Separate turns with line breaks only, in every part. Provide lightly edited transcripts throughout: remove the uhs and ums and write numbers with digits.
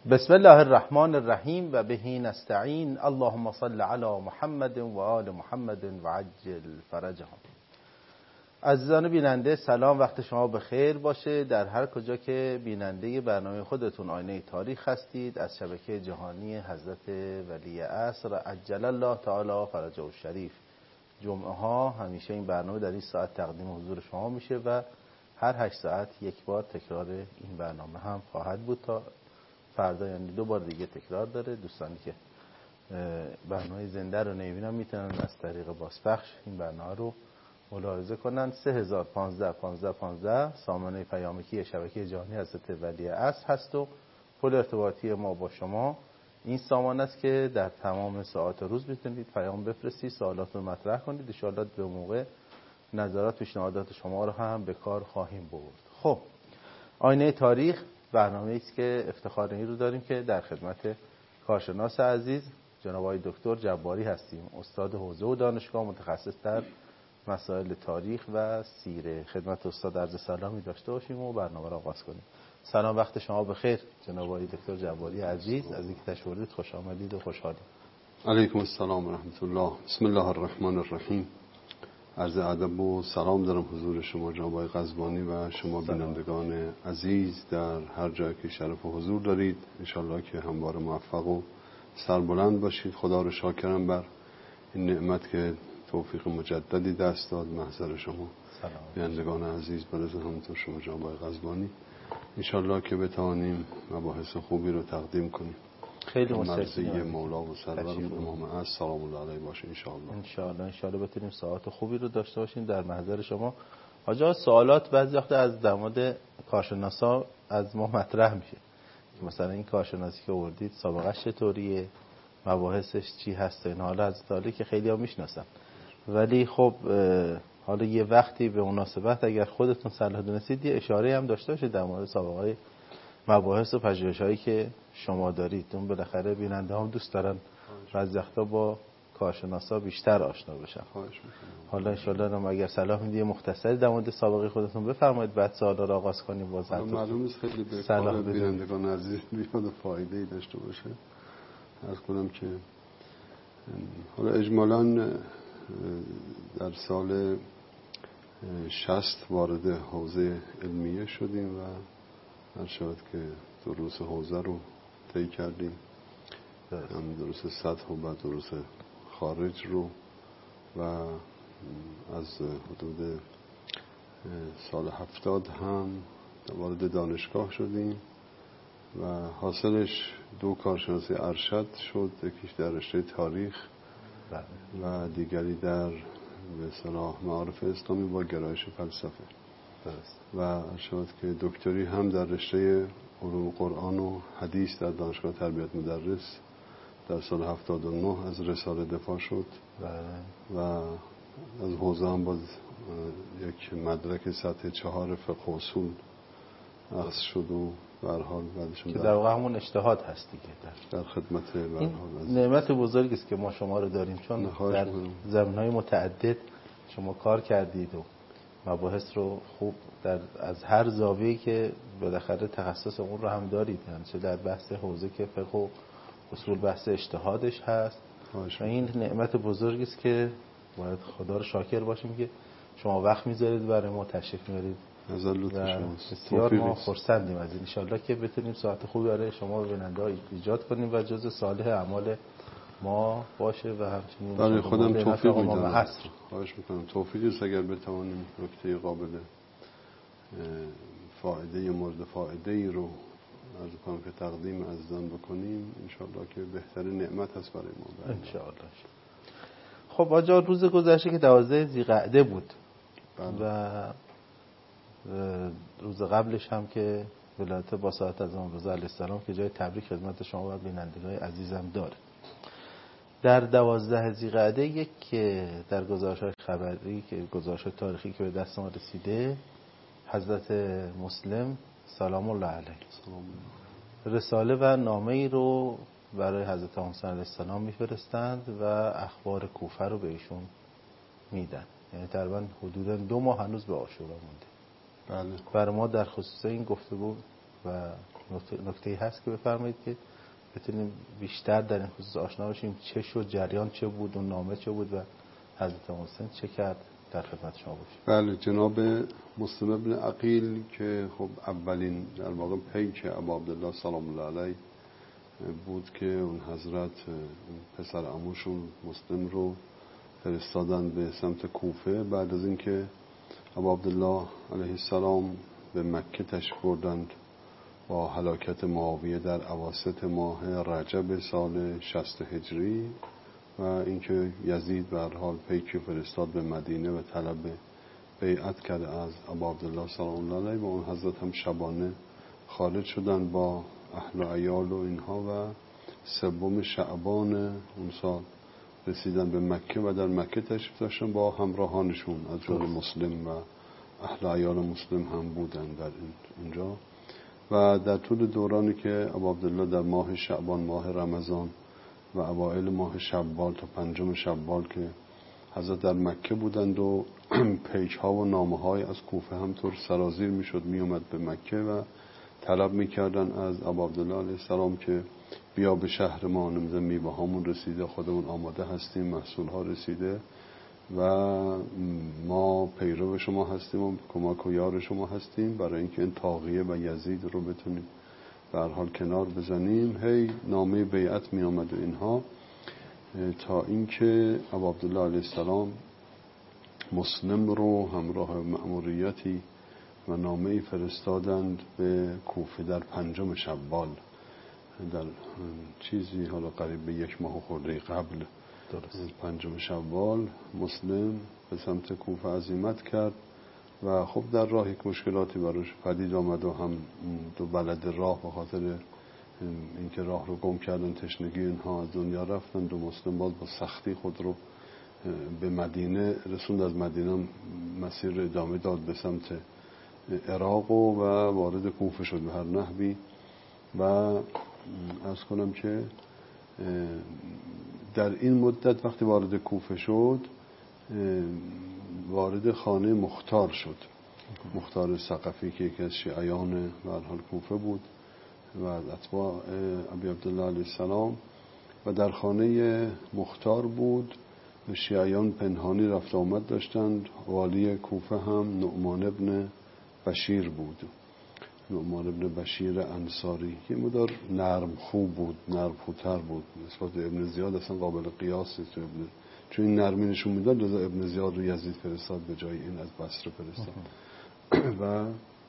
بسم الله الرحمن الرحیم و بهی نستعین. اللهم صل علی محمد و آل محمد و عجل فرجهم. عزیزان بیننده سلام، وقت شما بخیر باشه در هر کجا که بیننده برنامه خودتون آینه تاریخ هستید از شبکه جهانی حضرت ولی عصر عجل الله تعالی فرجه الشریف. جمعه ها همیشه این برنامه در این ساعت تقدیم حضور شما میشه و هر 8 ساعت یک بار تکرار این برنامه هم خواهد بود تا فردا، یعنی 2 بار دیگه تکرار داره. دوستانی که برنامه زنده رو نمیبینن میتونن از طریق بازپخش این برنامه رو ملاحظه کنن. 3015 سامانه پیامکی شبکه جهانی حضرت ولی عصر هست و پل ارتباطی ما با شما این سامانه است که در تمام ساعات روز میتونید پیام بفرستید، سوالات رو مطرح کنید. ان شاءالله به موقع نظرات و پیشنهادات شما رو هم به کار خواهیم برد. خب، آینه تاریخ برنامه‌ای است که افتخار این رو داریم که در خدمت کارشناس عزیز جناب آقای دکتر جباری هستیم، استاد حوزه و دانشگاه، متخصص در مسائل تاریخ و سیره. خدمت استاد عرض سلامی داشته باشیم و برنامه را آغاز کنیم. سلام، وقت شما بخیر جناب آقای دکتر جباری عزیز. از اینکه تشریف آوردید خوش آمدید و خوشحالیم.
علیکم السلام و رحمت الله. بسم الله الرحمن الرحیم. عرض ادب و سلام دارم حضور شما جناب آقای قزوانی و شما بینندگان عزیز در هر جایی که شرف و حضور دارید. انشالله که همواره موفق و سربلند باشید. خدا رو شاکرم بر این نعمت که توفیق مجددی دست داد. محضر شما بینندگان عزیز برز همونطور شما جناب آقای قزوانی، انشالله که بتوانیم مباحث خوبی رو تقدیم کنیم.
خیلی
مرضی مولا و سرور امام عصر سلام الله علیه باشه
انشالله بتونیم ساعات خوبی رو داشته باشیم در محضر شما. حاجا سوالات بعضی وقت از در مورد کارشناسا از ما مطرح میشه، مثلا این کارشناسی که آوردید سابقه‌اش چطوریه، مباحثش چی هست. این حالا از طالی که خیلی‌ها میشناسن، ولی خب حالا یه وقتی به مناسبت اگر خودتون صلاح دونستید یه اشاره هم داشته باشید در مورد سابقه مباحث و پژوهش‌هایی که شما دارید. اون بالاخره بیننده هم دوست دارن بعضی وقتا با کارشناسا بیشتر آشنا بشن. حالا ان شاءالله هم اگر صلاح میدید مختصری در مورد سابقه خودتون بفرمایید، بعد سوالا رو آغاز کنیم. باز
معلومه خیلی به کار بینندگان عزیز بیاد و فایده‌ای داشته باشه. عرض کنم که حالا اجمالاً در سال 60 وارد حوزه علمیه شدیم و هر شد که دروس حوزه رو طی کردیم، هم دروس سطح و بعد دروس خارج رو، و از حدود سال 70 هم وارد دانشگاه شدیم و حاصلش 2 کارشناسی ارشد شد، یکیش در رشته تاریخ و دیگری در به اصطلاح معارف اسلامی با گرایش فلسفه. و شد که دکتری هم در رشته علوم قرآن و حدیث در دانشگاه تربیت مدرس در سال 79 از رساله دفاع شد و از حوزه هم باز یک مدرک سطح 4 فقه و اصول اخذ شد و به هر حال بعدشون
که در واقع همون اجتهاد هست دیگه
در خدمت به هر حال
نعمت بزرگی است که ما شما رو داریم، چون در زمینه‌های متعدد شما کار کردید و مباحث رو خوب از هر زاویه‌ای که بالاخره تخصص اون رو هم دارید، یعنی چه در بحث حوزه که فقه و اصول بحث اجتهادش هست و این نعمت بزرگی است که باید خدا رو شاکر باشیم که شما وقت میذارید برای ما تشریف میارید. بسیار ما خرسندیم از این. ان شاءالله که بتونیم ساعت خوبی برای شما و بیننده‌ها ایجاد کنیم و جزء صالح اعمال ما باشه و همچنین
برای خودم توفیق میدم. خواهش میکنم توفیقی است اگر بتوانیم نکته قابل فایده مورد فایده ای رو عرض کنم که تقدیم عزیزان بکنیم، انشاءالله که بهترین نعمت هست برای ما.
انشاءالله. خب آجا، روز گذشته که 12 ذی‌قعده بود و روز قبلش هم که ولایت با ساعت از امام رضا علیه السلام که جای تبریک خدمت شما و بینندگان عزیزم داره. در 12 ذی‌قعده یک در گزارش‌های خبری که گزارش‌های تاریخی که به دست ما رسیده، حضرت مسلم سلام الله علیه رساله و نامه‌ای رو برای حضرت حسین علیه السلام میفرستند و اخبار کوفه رو به ایشون میدن. یعنی تقریبا حدوداً 2 ماه هنوز به عاشورا مونده.
بله.
برای ما در خصوص این گفتگو و نکته‌ای هست که بفرمایید که بتونیم بیشتر در این خصوص آشنا بشیم چه شد، جریان چه بود، اون نامه چه بود و حضرت محسن چه کرد در خدمت شما باشیم.
بله، جناب مسلم ابن عقیل که خب اولین در واقع پیک ابا عبدالله سلام الله علیه بود که اون حضرت پسر عموشون مسلم رو فرستادن به سمت کوفه بعد از اینکه ابا عبدالله علیه السلام به مکه تشریف بردند با هلاکت معاویه در اواسط ماه رجب سال 60 هجری و اینکه یزید به هر حال پیکی فرستاد به مدینه و طلب بیعت کرده از ابا عبدالله سلام الله علیه و اون حضرت هم شبانه خارج شدن با اهل و عیال و اینها و 3 شعبان اون سال رسیدن به مکه و در مکه تشریف داشتن با همراهانشون از جمله مسلم و اهل و عیال مسلم هم بودن در اینجا و در طول دورانی که ابا عبدالله در ماه شعبان، ماه رمضان و اوائل ماه شوال تا 5 شوال که حضرت در مکه بودند و پیک ها و نامه های از کوفه همطور سرازیر میشد میومد به مکه و طلب میکردن از ابا عبدالله علیه السلام که بیا به شهر ما، نمیدونم میوه هامون رسیده، خودمون آماده هستیم، محصول ها رسیده و ما پیرو شما هستیم و کمک و یار شما هستیم برای اینکه این طاغیه و یزید رو بتونیم به هر حال کنار بزنیم. هی نامه بیعت می آمد و اینها تا اینکه ابا عبدالله علیه السلام مسلم رو همراه مأموریتی و نامه‌ای فرستادند به کوفه در 5 شوال، در چیزی حالا قریب به 1 ماه خورده قبل. درست 5 شوال مسلم به سمت کوفه عزیمت کرد و خب در راه یک مشکلاتی براش پدید آمد و هم 2 بلد راه به خاطر اینکه راه رو گم کردن، تشنگی، اینها از دنیا رفتن. 2 مسلم باز با سختی خود رو به مدینه رسوند، از مدینه مسیر ادامه داد به سمت عراق و وارد کوفه شد به هر نحوی و عرض کنم که در این مدت وقتی وارد کوفه شد وارد خانه مختار شد، مختار ثقفی که یکی از شیعیان به هر حال کوفه بود و از اتباع ابی عبدالله علیه السلام و در خانه مختار بود. شیعیان پنهانی رفت آمد داشتند. والی کوفه هم نعمان ابن بشیر بود، نعمان ابن بشیر انصاری، یه مدار نرم خوب بود، نرم خوتر بود نسبت به ابن زیاد، اصلا قابل قیاس نیست چون این نرمی نشون میداد، لذا ابن زیاد رو یزید فرستاد به جای این از بصره فرستاد و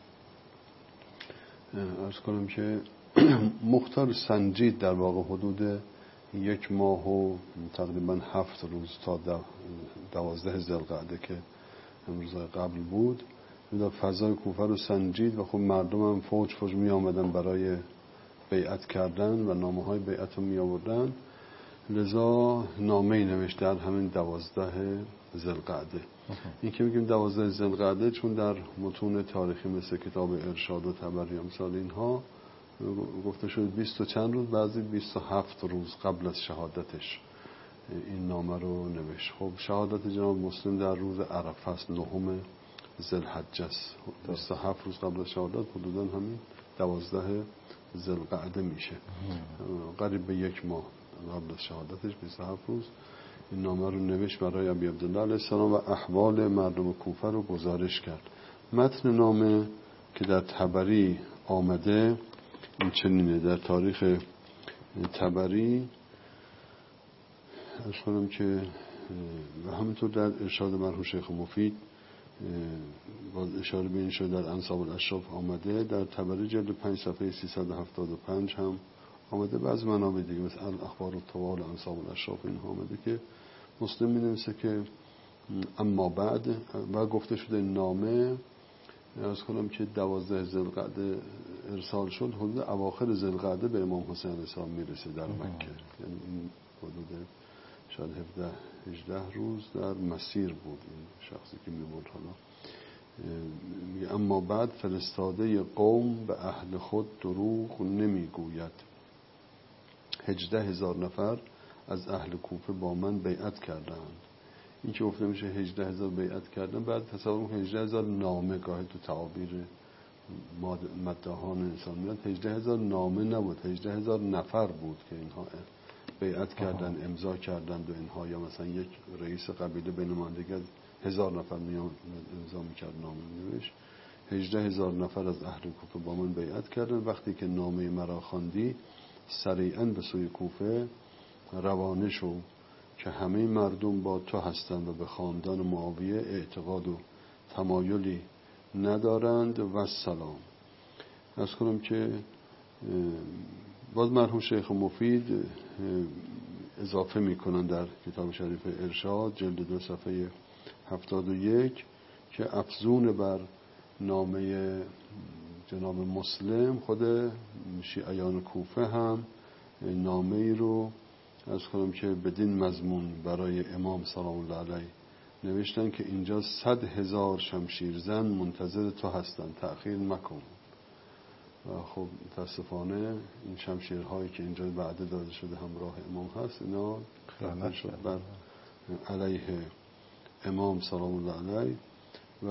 عرض کنم که مختار سنجید در واقع حدود 1 ماه و تقریبا 7 روز تا 12 ذوالقعده که امروز قبل بود فضای کوفه رو سنجید و خب مردم هم فوج می آمدن برای بیعت کردن و نامه های بیعت رو می آوردن. لذا نامه‌ای نوشت در همین 12 ذوالقعده. این که میگیم 12 ذوالقعده چون در متون تاریخی مثل کتاب ارشاد و طبری امثال اینها گفته شد 20 و چند روز، بعضی 27 روز قبل از شهادتش این نامه رو نوشت. خب شهادت جناب مسلم در روز عرفه است، 9 ذوالحجه است. 27 روز قبل از شهادت حدوداً همین 12 ذوالقعده میشه، قریب به 1 ماه قبل از شهادتش 27 روز این نامه رو نوشت برای ابی عبدالله علیه السلام و احوال مردم کوفه رو گزارش کرد. متن نامه که در طبری آمده این چنینه: در تاریخ طبری ارز کنم که و همینطور در ارشاد مرحوم شیخ مفید باز اشاره به این شده در انساب الاشراف آمده، در طبری جلد 5 صفحه 375 هم آمده، بعض منابع دیگه مثل الاخبار الطوال انساب الاشراف اینها آمده که مسلم می نویسه که اما بعد و گفته شده نامه ارز کنم که 12 ذوالقعده ارسال شد، حدود اواخر ذوالقعده به امام حسین علیه السلام میرسه در مکه، یعنی این حدود شاید 17-18 روز در مسیر بود این شخصی که میبود. حالا میگه اما بعد فرستاده قوم به اهل خود دروغ نمیگوید، 18,000 نفر از اهل کوفه با من بیعت کردند. این که گفته میشه 18,000 بیعت کردن، بعد تصور 18,000 نامه، گاهی تو تعابیر مداحان انسان میاد 18,000 نامه نبود، 18,000 نفر بود که اینها بیعت کردن، امضا کردند و اینها، یا مثلا یک رئیس قبیله به نمایندگی از 1000 نفر میاد امضا میکرد، نامه نوشت. 18,000 نفر از اهل کوفه با من بیعت کردن. وقتی که نامه مرا خواندی سریعا به سوی کوفه روانه شو که همه مردم با تو هستند و به خاندان معاویه اعتقاد و تمایلی ندارند و سلام. از کنم که باز مرحوم شیخ مفید اضافه میکنن در کتاب شریف ارشاد جلد 2 صفحه 71 که افزون بر نامه جناب مسلم خود شیعیان کوفه هم نامه ای رو از کنم که بدین مضمون برای امام سلام الله علیه نوشتن که اینجا 100,000 شمشیرزن منتظر تو هستند، تأخیر مکن. خب متاسفانه این شمشیرهایی که اینجا وعده داده شده همراه امام هست، اینا خیانت شد بر علیه امام سلام الله علیه. و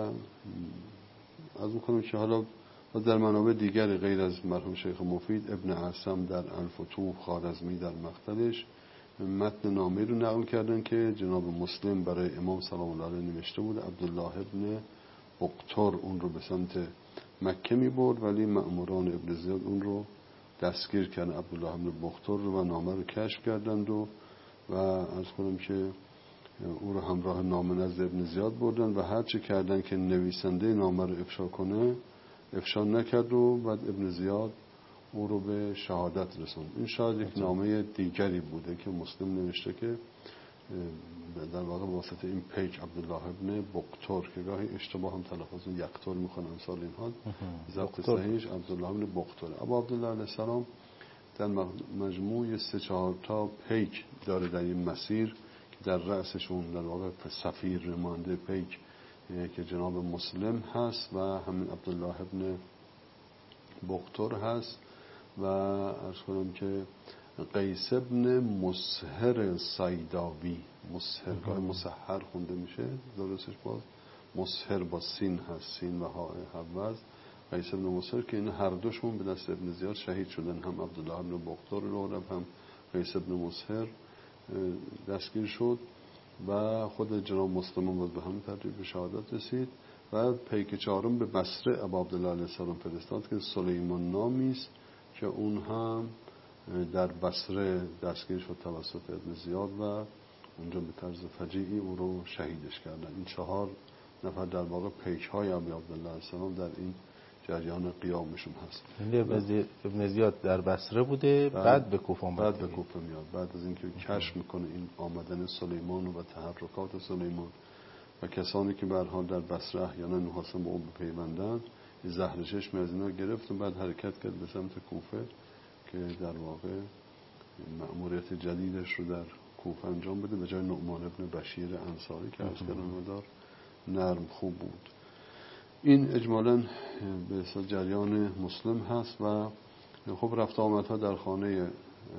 از میکنم که حالا در منابع دیگری غیر از مرحوم شیخ مفید، ابن عاصم در الفتوح، خوارزمی در مقتلش متن نامه رو نقل کردن که جناب مسلم برای امام سلام الله علیه نوشته بود. عبدالله ابن بقتر اون رو به سمت مکه می برد، ولی مأموران ابن زیاد اون رو دستگیر کردن، عبدالله ابن بقتر رو، و نامه رو کشف کردند و عرض کنم که او رو همراه نامه نزد ابن زیاد بردن و هر چه کردن که نویسنده نامه رو افشا کنه افشا نکرد و بعد ابن زیاد او رو به شهادت رسوند. این شاید یک نامه دیگری بوده که مسلم نوشته که در واقع واسطه این پیک عبدالله ابن بقتر که گاهی اشتباه هم تلفظ یقتل میکنن امثال اینها، ضبط صحیحش عبدالله ابن بقتر. ابا عبدالله علیه السلام در مجموع 3-4 تا پیک داره در این مسیر که در رأسشون در واقع سفیر نماینده پیک که جناب مسلم هست و همین عبدالله ابن بقتر هست و عرض کنم که قیس ابن مسهر سیداوی، مسهر مسهر خونده میشه درستش، باز مسهر با سین هست، سین و ها حوض، قیس ابن مسهر، که این هر دوشون به دست ابن زیاد شهید شدن، هم عبدالله ابن بقتر رو هم قیس ابن مسهر دستگیر شد و خود جناب مسلم باز به همین ترتیب به شهادت رسید. و پیک چهارم به بصره ابا عبدالله علیه السلام فرستاد که سلیمان نامی است که اون هم در بصره دستگیر شد توسط ابن زیاد و اونجا به طرز فجیعی او رو شهیدش کردن. این 4 نفر در واقع پیک های ابی عبدالله علیه السلام در این جریان قیامشون هست.
ابن زیاد در بصره بوده، بعد به کوفه میاد.
بعد از اینکه کشف میکنه این آمدن سلیمان و تحرکات سلیمان و کسانی که به هر حال در بصره احیانا می‌خواستن با او بپیوندن، زهر چشم از اینا گرفت و بعد حرکت کرد به سمت کوفه که در واقع مأموریت جدیدش رو در کوفه انجام بده به جای نعمان ابن بشیر انصاری که از مدار نرم خوب بود. این اجمالاً به اصطلاح جریان مسلم هست و خب رفت آمدها در خانه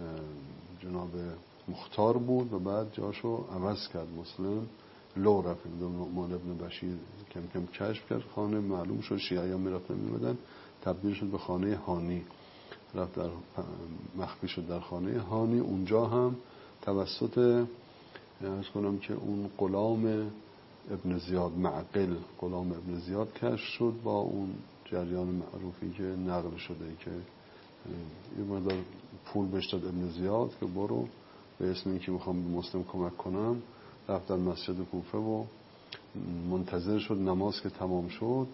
جناب مختار بود و بعد جاشو عوض کرد مسلم، لو رفت نعمان ابن بشیر کم کم کشف کرد خانه، معلوم شد شیعیان میرفتن میمدن، تبدیل شد به خانه هانی، رفت در مخفی شد در خانه هانی. اونجا هم توسط عرض کنم که اون غلام ابن زیاد، معقل غلام ابن زیاد کشف شد با اون جریان معروفی که نقل شده که یه مقدار پول بهش داد ابن زیاد که برو به اسم اینکه میخوام به مسلم کمک کنم، رفت در مسجد کوفه و منتظر شد نماز که تمام شد.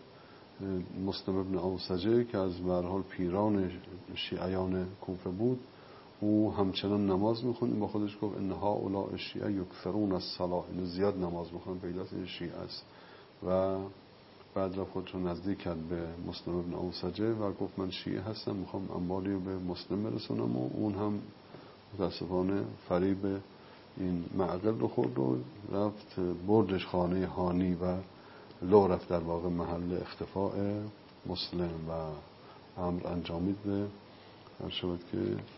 مسلم ابن اوسجه که از به هر حال پیران شیعیان کوفه بود، او همچنان نماز میخوند، با خودش گفت انها اولاء الشیعه یکثرون الصلاة، اینو زیاد نماز میخوند، پیداست این شیعه است. و بعد رفت خودش نزدیک کرد به مسلم ابن اوسجه و گفت من شیعه هستم، میخوام اموالی رو به مسلم برسونم و اون هم متاسفانه فریب این معقل رو خورد و رفت بردش خانه هانی و لو رفت در واقع محل اختفاء مسلم و امر انجامید به هر شود که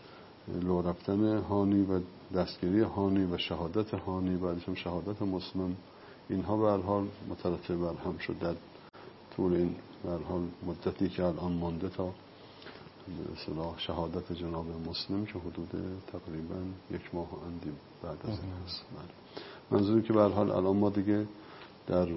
لو رفتن هانی و دستگیری هانی و شهادت هانی و بعدش هم شهادت مسلم، اینها به هر حال مترتب بر هم شد در طول این به هر حال مدتی که الان مانده تا اصطلاح شهادت جناب مسلم که حدود تقریبا 1 ماه اندی بعد از این هست. منظوری که به هر حال الان ما دیگه در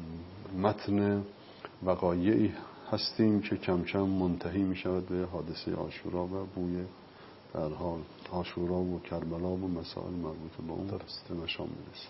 متن وقایعی هستیم که کم کم منتهی می شود به حادثه عاشورا و بوی به هر حال عاشورا و کربلا و مسائل مربوط به اون درست نشان میرسه.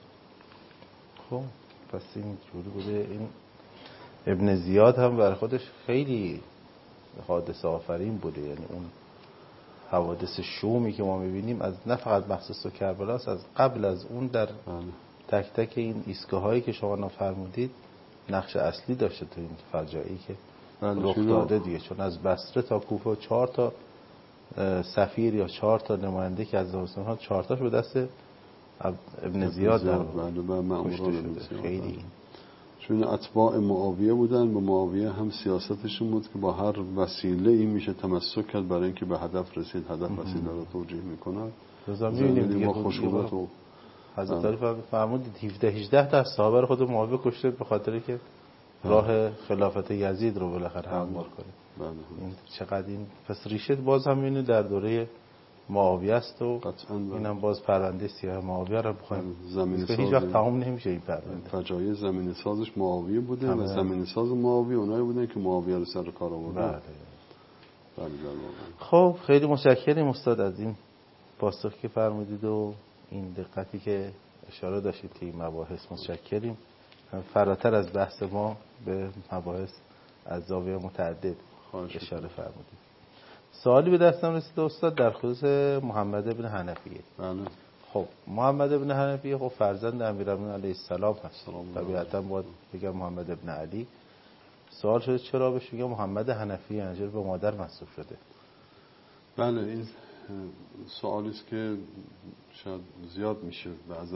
خب پس این جوری بوده. این ابن زیاد هم برای خودش خیلی حادثه آفرین بوده، یعنی اون حوادث شومی که ما میبینیم از نه فقط مخصوص به کربلا است، از قبل از اون در تک تک این ایستگاهایی که شما نفرمودید نقش اصلی داشته تو این فجایعی که رخ داده دیگه. چون از بصره تا کوفه 4 تا سفیر یا 4 تا نماینده که از مسلمان ها 4 تاش به دست ابن زیاد در کشته شده. خیلی
چون اتباع معاویه بودن، با معاویه هم سیاستشون بود که با هر وسیله این میشه تمسک کرد برای اینکه به هدف رسید. هدف وسیله رو توجیه میکنن.
میبینیم دیگه خشونت و حضرت علی فرمودید 17-18 تا صحابه رو خود معاویه کشته به خاطر که راه خلافت یزید رو بالاخره هموار کنه. این چقدر این پس ریشه باز هم اینو در دوره معاویه است و اینم باز پرونده سیاه معاویه رو بخوایم زمین ساز هیچ وقت تمام نمیشه. این پرونده
فجایع زمین سازش معاویه بوده و زمین ساز معاویه اونایی بودن که معاویه رو سر کار آوردن.
بله. خب خیلی متشکریم استاد از این پاسخی که فرمودید و این دقتی که اشاره داشتید که این مباحث. متشکریم. فراتر از بحث ما به مباحث از زاویه متعدد اشاره فرمودید. سوالی به دستم رسید استاد در خصوص محمد ابن حنفیه.
بله.
خب محمد ابن حنفیه خب فرزند امیرالمومنین علیه السلام هست. طبیعتا باید بگم محمد ابن علی. سوال شده چرا بهش میگه محمد حنفیه، یعنی به مادر منسوب شده؟
بله این سوالی است که شاید زیاد میشه بعضا.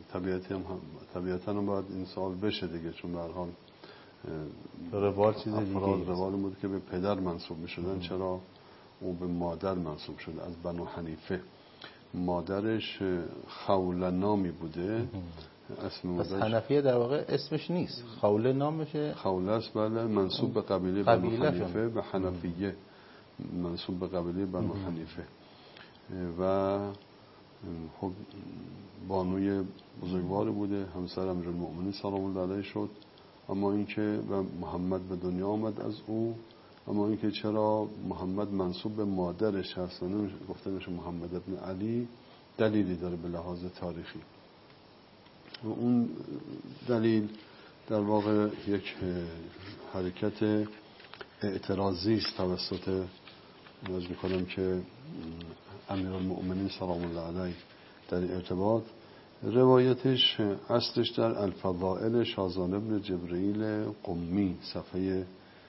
طبیعتا هم باید این سوال بشه دیگه، چون به هر حال
روال چیز دیگه
روال بود که به پدر منسوب میشدن. چرا او به مادر منسوب شده؟ از بنو حنیفه. مادرش خوله نامی بوده. اسم
پس حنفیه در واقع اسمش نیست، خوله نامشه.
خوله است بله، منسوب به قبیله بنو حنیفه و حنفیه منسوب به قبیله بنو حنیفه و خب بانوی بزرگواری بوده، همسر امیرالمومنین سلام الله علیه شد. اما اینکه و محمد به دنیا آمد از او. اما اینکه چرا محمد منسوب به مادرش هست و گفته میشه محمد ابن علی، دلیلی داره به لحاظ تاریخی. و اون دلیل در واقع یک حرکت اعتراضی است توسط از میکنم که امیرالمومنین سلام الله علیه در این ارتباط. روایتش اصلش در الفضائل شازان بن جبرئیل قمی صفحه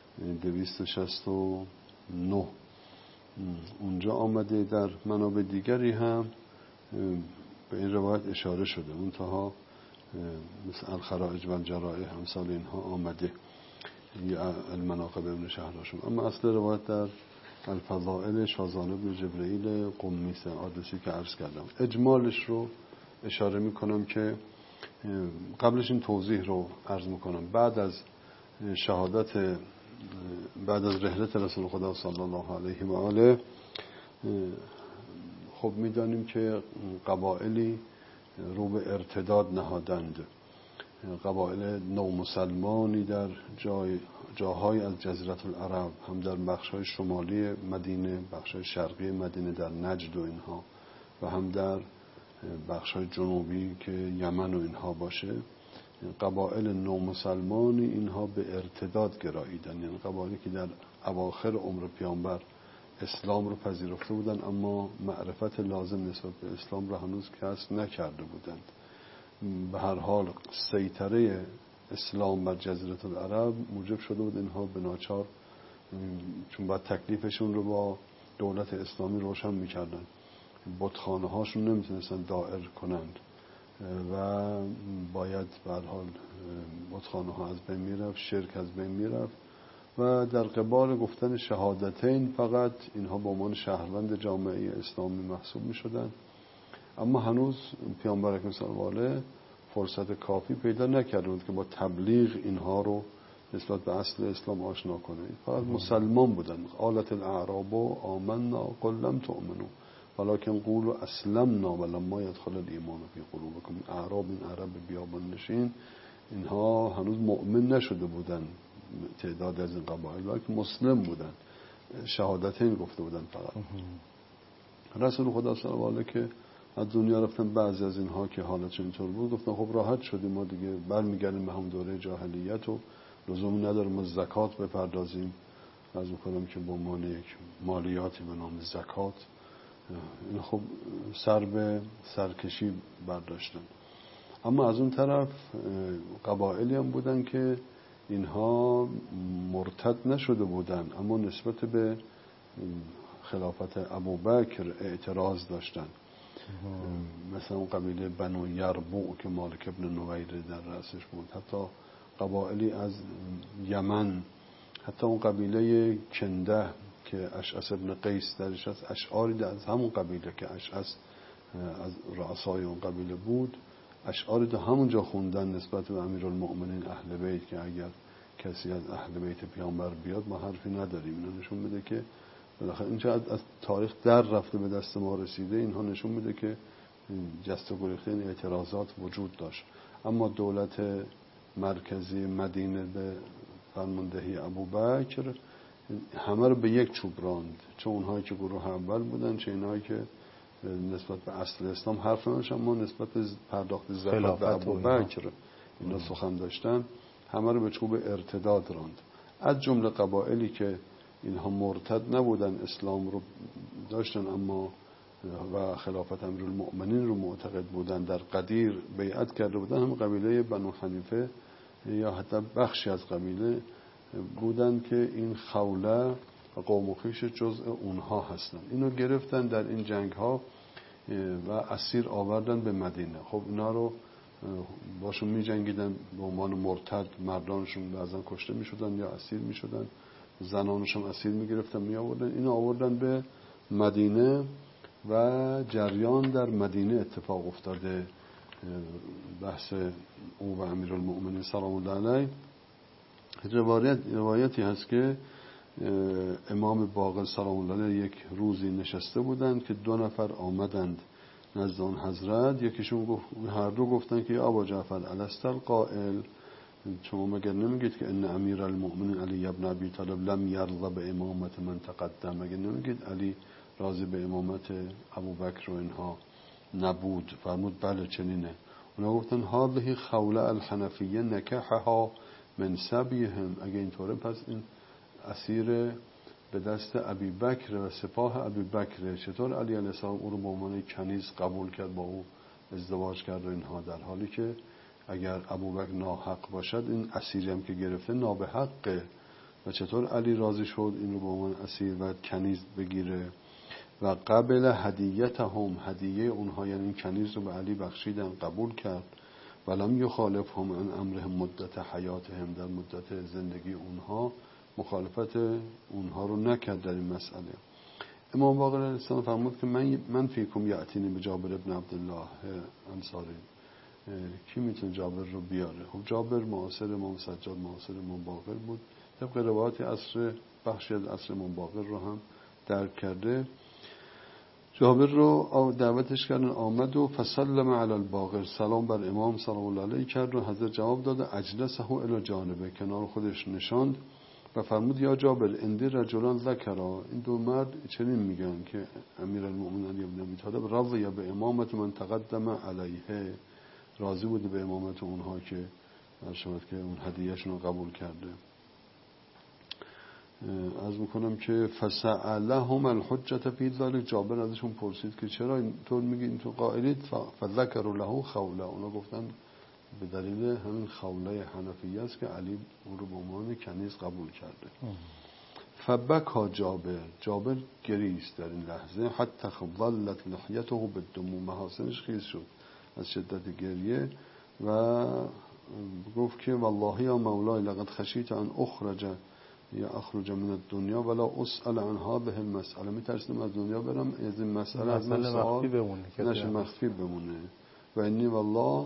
269 اونجا آمده. در منابع دیگری هم به این روایت اشاره شده، منتها مثل الخرائج و الجرائح امثال اینها آمده یا المناقب ابن شهراشون. اما اصل روایت در الفضائل شازان بن جبرئیل قمی است، آدرسی که عرض کردم. اجمالش رو اشاره میکنم که قبلش این توضیح رو عرض میکنم. بعد از شهادت، بعد از رحلت رسول خدا صلی الله علیه و آله، خب میدانیم که قبائلی رو به ارتداد نهادند. قبایل نومسلمانی در جاهای از جزیره العرب، هم در بخش‌های شمالی مدینه، بخش‌های شرقی مدینه در نجد و اینها، و هم در بخش‌های جنوبی که یمن و اینها باشه، قبایل نومسلمانی اینها به ارتداد گراییدن. یعنی قبایلی که در اواخر عمر پیامبر اسلام رو پذیرفته بودن اما معرفت لازم نسبت به اسلام رو هنوز کسب نکرده بودند. به هر حال سیطره اسلام بر جزیره العرب موجب شده بود اینها به ناچار، چون بعد تکلیفشون رو با دولت اسلامی روشن میکردن، بتخانه هاشون نمیتونستن دائر کنند و باید به هر حال بتخانه ها از بین میرفت، شرک از بین میرفت و در قبال گفتن شهادتین فقط اینها به عنوان شهروند جامعه اسلامی محسوب میشدن. اما هنوز پیامبر اکرم صلی الله علیه فرصت کافی پیدا نکرده بود که با تبلیغ اینها رو نسبت به اصل اسلام آشنا کنه. فقط مسلمان بودن. قالت الاعراب آمنا قل لم تؤمنوا ولکن قولوا اسلمنا ولما يدخل الایمان فی قلوبکم. اعراب، این عرب بیابان نشین، اینها هنوز مؤمن نشده بودن، تعداد از این قبایل، ولی مسلم بودن، شهادتین گفته بودن فقط. رسول خدا صلی الله علیه که از دنیا رفتن، بعضی از اینها که حالت اینطور بود گفتن خب راحت شدیم، ما دیگه برمیگردیم به هم دوره جاهلیت و لزومی نداره ما زکات بپردازیم. از میکنم که به عنوان یک مالیاتی به نام زکات، این خب سر به سرکشی برداشتن. اما از اون طرف قبایلی هم بودن که اینها مرتد نشده بودن، اما نسبت به خلافت ابوبکر اعتراض داشتن. مثلا اون قبیله بنو یربوع که مالک ابن نویر در رأسش بود، حتی قبایلی از یمن، حتی اون قبیله کنده که اشعث ابن قیس درش هست، اشعاری از همون قبیله که اشعث از رؤسای اون قبیله بود، اشعاری در همونجا خوندن نسبت به امیرالمؤمنین اهل بیت که اگر کسی از اهل بیت پیامبر بیاد ما حرفی نداریم. اینا نشون میده که بالاخره اینجا از تاریخ در رفته به دست ما رسیده. اینها نشون میده که جست و گریخته این اعتراضات وجود داشت. اما دولت مرکزی مدینه به فرماندهی ابوبکر همه رو به یک چوب راند، چه اونهایی که گروه اول بودن چه اینهایی که نسبت به اصل اسلام حرف نداشتن، اما نسبت به پرداخت زکات به ابوبکر اینا سخن داشتن، همه رو به چوب ارتداد راند. از جمله قبایلی که اینها مرتد نبودن، اسلام رو داشتن اما و خلافت امیرالمؤمنین رو معتقد بودن، در قدیر بیعت کرده بودن، هم قبیله بنو حنیفه یا حتی بخشی از قبیله بودن که این خوله و قوم و خویش جزء اونها هستن. اینو گرفتن در این جنگ ها و اسیر آوردن به مدینه. خب اینا رو باشون می جنگیدن به عنوان مرتد، مردانشون بعضا کشته می شدن یا اسیر می شدن، زنانشون اسیر می گرفتن می آوردن. اینو آوردن به مدینه و جریان در مدینه اتفاق افتاده. بحث او و امیرالمؤمنین سلام الله علیه. روایتی هست که امام باقر سلام الله علیه یک روزی نشسته بودند که 2 نفر آمدند نزد آن حضرت. یکیشون گفت، هر دو گفتن که یا ابا جعفر الست القائل، شما مگر نمیگید که ان امیرالمؤمنین علی ابن ابی طالب لم یرضى به امامت من تقدم، مگر نمیگید علی راضی به امامت ابوبکر و اینها نبود؟ فرمود بله چنینه. اونا گفتن هذه خوله الحنفیه نکحها من سبیهم، اگه اینطوره پس این اسیر به دست ابی بکر و سپاه ابی بکر، چطور علی علیه السلام او رو به عنوان کنیز قبول کرد، با او ازدواج کرد و اینها، در حالی که اگر ابوبکر ناحق باشد این اسیری هم که گرفته نابحقه و چطور علی راضی شد این رو به عنوان اسیر و کنیز بگیره؟ و قبل هدیتهم، هدیه اونها یعنی این کنیز رو به علی بخشیدن، قبول کرد. ولم یخالفهم عن امرهم مدت حیاتهم، در مدت زندگی اونها مخالفت اونها رو نکرد در این مسئله. امام باقر علیه السلام فرمود که من فیکم یأتینی به جابر ابن عبدالله انصاری، کی میتونه جابر رو بیاره؟ خب جابر معاصر امام سجاد، معاصر امام باقر بود، طبق روایات عصر بخشی از عصر امام باقر رو هم درک کرده. جابر رو دعوتش کردن، آمد و فسلم علی الباقر، سلام بر امام سلام الله علیه کرد و حضرت جواب داد اجلسه الی جانبه، کنار خودش نشاند و فرمود یا جابر اندی رجلان ذکرا، این 2 مرد چنین میگن که امیرالمؤمنین علی بن ابی طالب رضی به امامت من تقدم علیه، راضی بوده به امامت اونها که شما که اون هدیهشون رو قبول کرده. از میکنم که فسألهم الحجة فی ذلک، جابر ازشون پرسید که چرا اینطور میگین تو قائلید؟ فذکروا له خوله، اونا گفتن به دلیل همین خوله حنفیه است که علی او رو به عنوان کنیز قبول کرده. فبکا جابر گریست در این لحظه، حتی ظلت لحیته بالدموع، محاسنش خیز شد از شدت گریه و گفت که والله یا مولای لقد خشیت ان اخرج من الدنیا ولا اسأل عن هذه المسأله، میترسم از دنیا برم از این مسئله از من سوال نشه، مخفی بمونه. و انی والله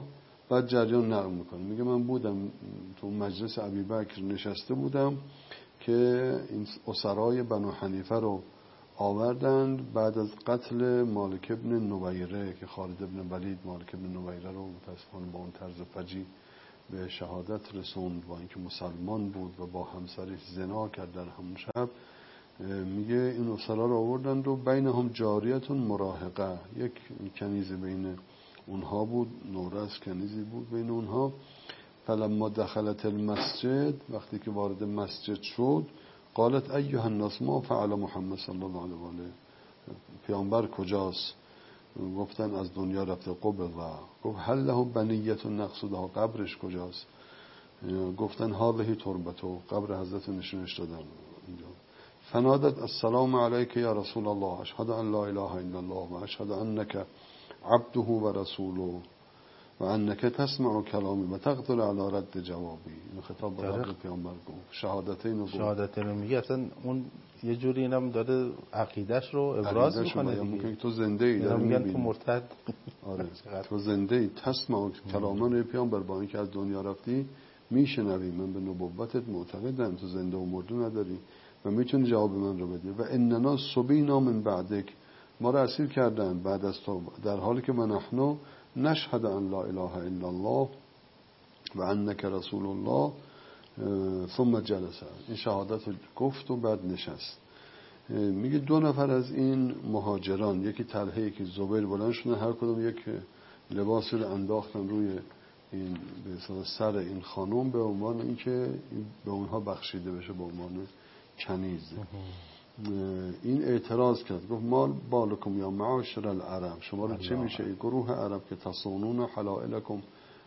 بعد جریان نقل میکنه، میگه من بودم تو مجلس ابوبکر نشسته بودم که این اسرای بنو حنیفه رو آوردند بعد از قتل مالک ابن نویره که خالد ابن ولید مالک ابن نویره رو متاسفانه با اون طرز فجیع به شهادت رسوند، با اینکه مسلمان بود و با همسرش زنا کرد در همون شب. میگه این اسرا رو آوردند و بینهم جاریتون مراهقه، یک کنیزی بین اونها بود، نورس کنیزی بود بین اونها. فلما دخلت المسجد، وقتی که وارد مسجد شد، قالت ایها الناس ما فعل محمد صلی الله علیه و آله، پیامبر کجاست؟ گفتن از دنیا رفته. قبض. گفت هل له بنیت نقصدها، قبرش کجاست؟ گفتن هذه تربته، قبر حضرت نشونش دادن اینجا. فنادت السلام علیک یا رسول الله، اشهد ان لا اله الا الله و اشهد انک عبده و رسوله و انک تسمع کلامی و تقدر علی رد جوابی. این خطاب به رب پیامبر گفت، شهادتین رو گفت.
شهادتین رو میگه، اصلا اون یه جوری اینم داره عقیدهش رو ابراز میکنه
دیگه. تو زنده ای، داره
میگن تو مرتد.
آره تو زنده ای، تسمع کلامان پیامبر، با اینکه از دنیا رفتی میشنوی، من به نبوتت معتقدم، تو زنده و مرده نداری و میتونی جواب من رو بدی. و اننا صبینا من بعدک، ما رو اسیر کردن بعد از تو، در حالی که من نحن نشهد ان لا اله الا الله و انک رسول الله. ثم جلس، این شهادت گفت و بعد نشست. میگه 2 نفر از این مهاجران، یکی طلحه یکی زبیر، بلند شدن، هر کدوم یک لباسی رو انداختن روی این به سر این خانم به عنوان اینکه به اونها بخشیده بشه، به عنوان کنیز. این اعتراض کرد، گفت ما بالکم یا معاشر العرب، شما رو چه میشه ای گروه عرب که تصونون حلائلکم،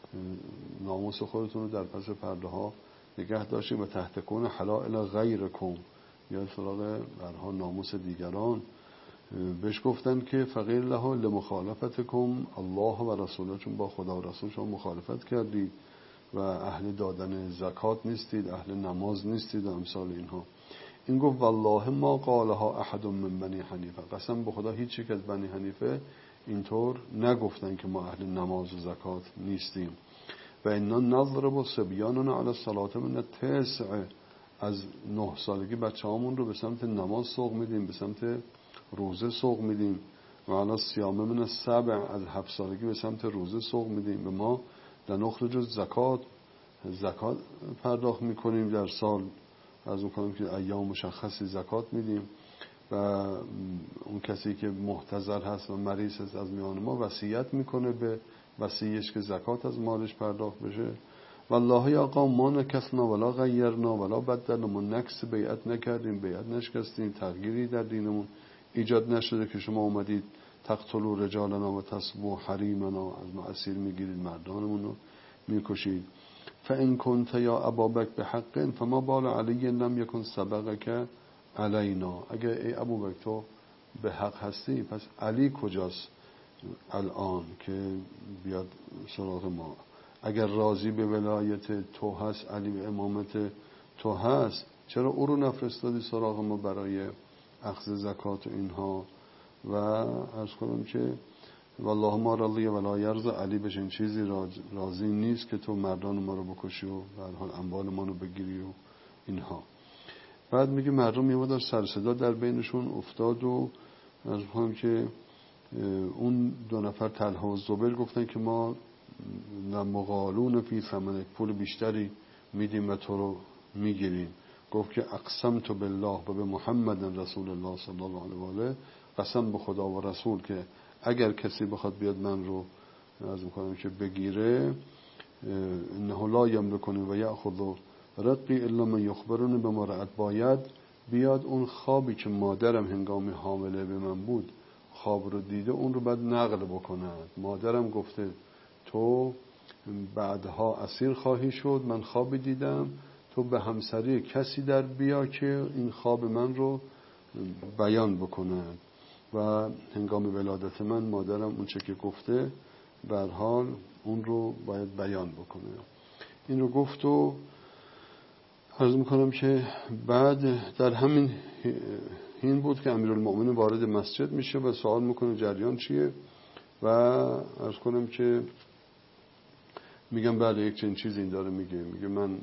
ناموس خودتون رو در پس پرده ها نگه داشتیم و تحتکون حلائل غیرکم، یا سراغ برها ناموس دیگران. بهش گفتن که فقیر له لمخالفتکم الله و رسوله، چون با خدا و رسول شما مخالفت کردید و اهل دادن زکات نیستید، اهل نماز نیستید و امثال اینها. این گفت والله ما قالها احد من بنی حنیفه، قسم به خدا هیچ یک از بنی حنیفه اینطور نگفتن که ما اهل نماز و زکات نیستیم. و اینا نضرب صبیاننا علی الصلاه من التسع، از 9 سالگی بچه‌هامون رو به سمت نماز سوق میدیم، به سمت روزه سوق میدیم. و علی صیام من السبع، از 7 سالگی به سمت روزه سوق میدیم. و ما لنخرج زکات پرداخت میکنیم در سال، از میکنیم که ایام مشخصی زکات میدیم. و اون کسی که محتضر هست و مریض هست از میان ما وصیت میکنه به وصیش که زکات از مالش پرداخت بشه. والله یا قوم ما نکثنا ولا غیرنا ولا بدلنا، ما نکس بیعت نکردیم، بیعت نشکستیم، تغییری در دینمون ایجاد نشده که شما اومدید تقتلوا رجالنا و تسبوا حریمنا، از ما اسیر میگیرید، مردانمون رو میکشید. فان کنت یا ابابک بحق فما بال علی لم یکن سبقک علینا، اگر ای ابوبکر تو به حق هستی پس علی کجاست الان که بیاد سراغ ما؟ اگر راضی به ولایت تو هست، علی به امامت تو هست، چرا او رو نفرستادی سراغ ما برای اخذ زکات و اینها؟ و عرض کنم که والله ما راضی ولا یرضى، علی بهش این چیزی راضی نیست که تو مردان ما رو بکشی و به هر حال اموال ما رو بگیری و اینها. بعد میگه مردم یه مقدار سر صدا در بینشون افتاد و عرض کنم که اون 2 نفر طلحه و زبیر گفتن که ما مغالون فی ثمنک، پول بیشتری میدیم و تو رو میگیریم. گفت که اقسمت بالله و به محمد رسول الله صلی الله علیه و آله، قسم به خدا و رسول که اگر کسی بخواد بیاد من رو از میکنم که بگیره، انه لا یملکنی و یأخذ رقی الا من یخبرونی به مرأت، باید بیاد اون خوابی که مادرم هنگام حامله به من بود خواب رو دیده، اون رو بعد نقل بکنند. مادرم گفته تو بعدها اسیر خواهی شد، من خوابی دیدم، تو به همسری کسی در بیا که این خواب من رو بیان بکند و هنگام ولادت من مادرم اون چه که گفته به هر حال اون رو باید بیان بکنه. این رو گفت و عرض میکنم که بعد در همین این بود که امیرالمؤمنین وارد مسجد میشه و سوال میکنه جریان چیه. و عرض کنم که میگم بله یک چنین چیزی این داره میگه من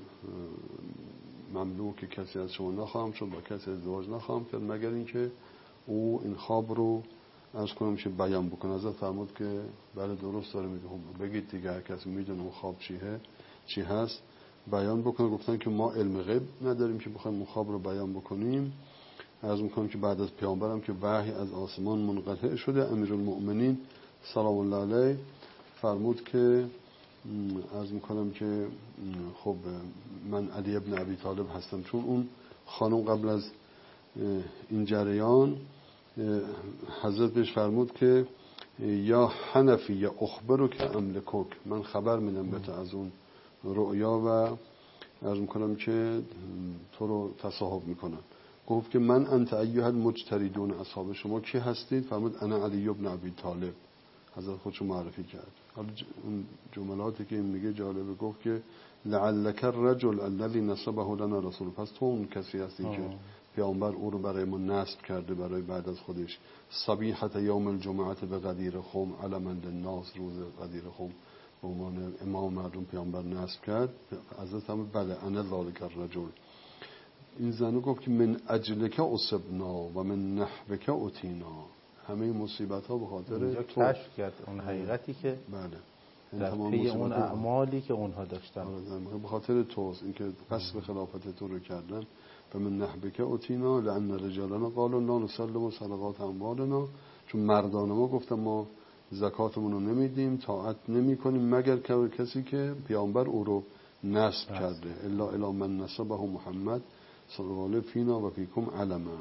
مملوک کسی از شما نخواهم شد، با کسی ازدواج نخواهم کرد مگر اینکه او این خواب رو از کنم چه بیان بکنه. حضرت فرمود که بله درست داره میگه، بگید دیگه، هر کسی میدونه اون خواب چی هست بیان بکنه. گفتن که ما علم غیب نداریم که بخوایم اون خواب رو بیان بکنیم. عرض میکنم که بعد از پیامبرم که وحی از آسمان منقطع شده، امیرالمؤمنین سلام الله علیه فرمود که عرض میکنم که خب من علی ابن ابی طالب هستم، چون اون خانم قبل از این جریان حضرت بهش فرمود که یا حنفی یا اخبرو که املکوک، من خبر میدم به تو از اون رؤیا و عرض میکنم که تو رو تصاحب میکنم. گفت که من انت ایها المجتریدون، اصحاب شما کی هستید؟ فرمود انا علی ابن ابی طالب. حضرت خودشو معرفی کرد. حالا اون جملاتی که این میگه جالبه، گفت که لعلک الرجل الذی نسبه لنا رسول، پس تو اون کسی هستی که پیامبر او رو برای ما نسب کرده برای بعد از خودش. صبیحه یوم الجمعه به غدیر خم علما للناس، روز غدیر خم به عنوان امام مردم پیامبر نسب کرد. حضرت هم بله انا ذلک الرجل. این زنو گفت که من اجلک اصبنا و من نحوک اتینا، همه مصیبت ها به خاطر تو.
کشف کرد اون حقیقتی که
بله
در پی اون اعمالی که اونها داشتن
به خاطر توست، اینکه پس به خلافت تو رو کردن. و من نحبک اتینا لان رجالنا قالوا لا نسلم صدقات اموالنا، چون مردان ما گفتن ما زکاتمون رو نمیدیم، طاعت نمی کنیم مگر کسی که پیامبر او رو نسب کرده. الا الی من نسبه محمد صلی الله علیه فینا و فیکم علما.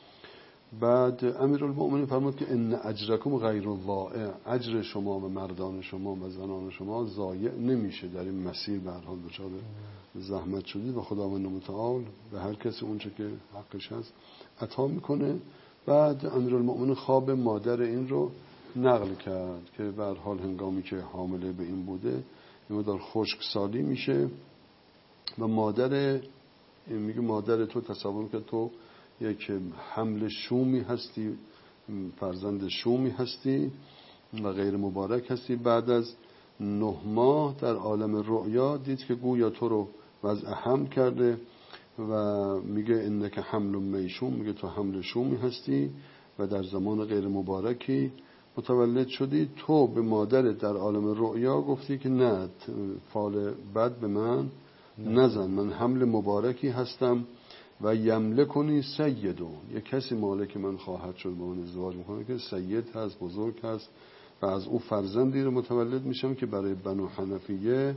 بعد امیرالمؤمنین فرمود که ان اجرکم غیر ضائع، اجر شما و مردان شما و زنان شما ضایع نمیشه. در این مسیر به هر حال دچار زحمت شدید و خداوند متعال به هر کسی اونچه که حقش هست عطا میکنه. بعد امیرالمؤمنین خواب مادر این رو نقل کرد که به هر حال هنگامی که حامله به این بوده این مقدار خشکسالی میشه و مادر میگه مادر تو تصور که تو یک حمل شومی هستی، فرزند شومی هستی و غیر مبارک هستی. بعد از 9 ماه در عالم رؤیا دید که گویا تو رو وضع حمل کرده و میگه انک حمل میشوم، میگه تو حمل شومی هستی و در زمان غیر مبارکی متولد شدی. تو به مادرت در عالم رؤیا گفتی که نه، فال بد به من نزن، من حمل مبارکی هستم و یملکنی سیدون، یک کسی مالک من خواهد شد، با اون ازدواج میکنه که سید هست، بزرگ هست و از او فرزندی رو متولد میشم که برای بنو حنیفه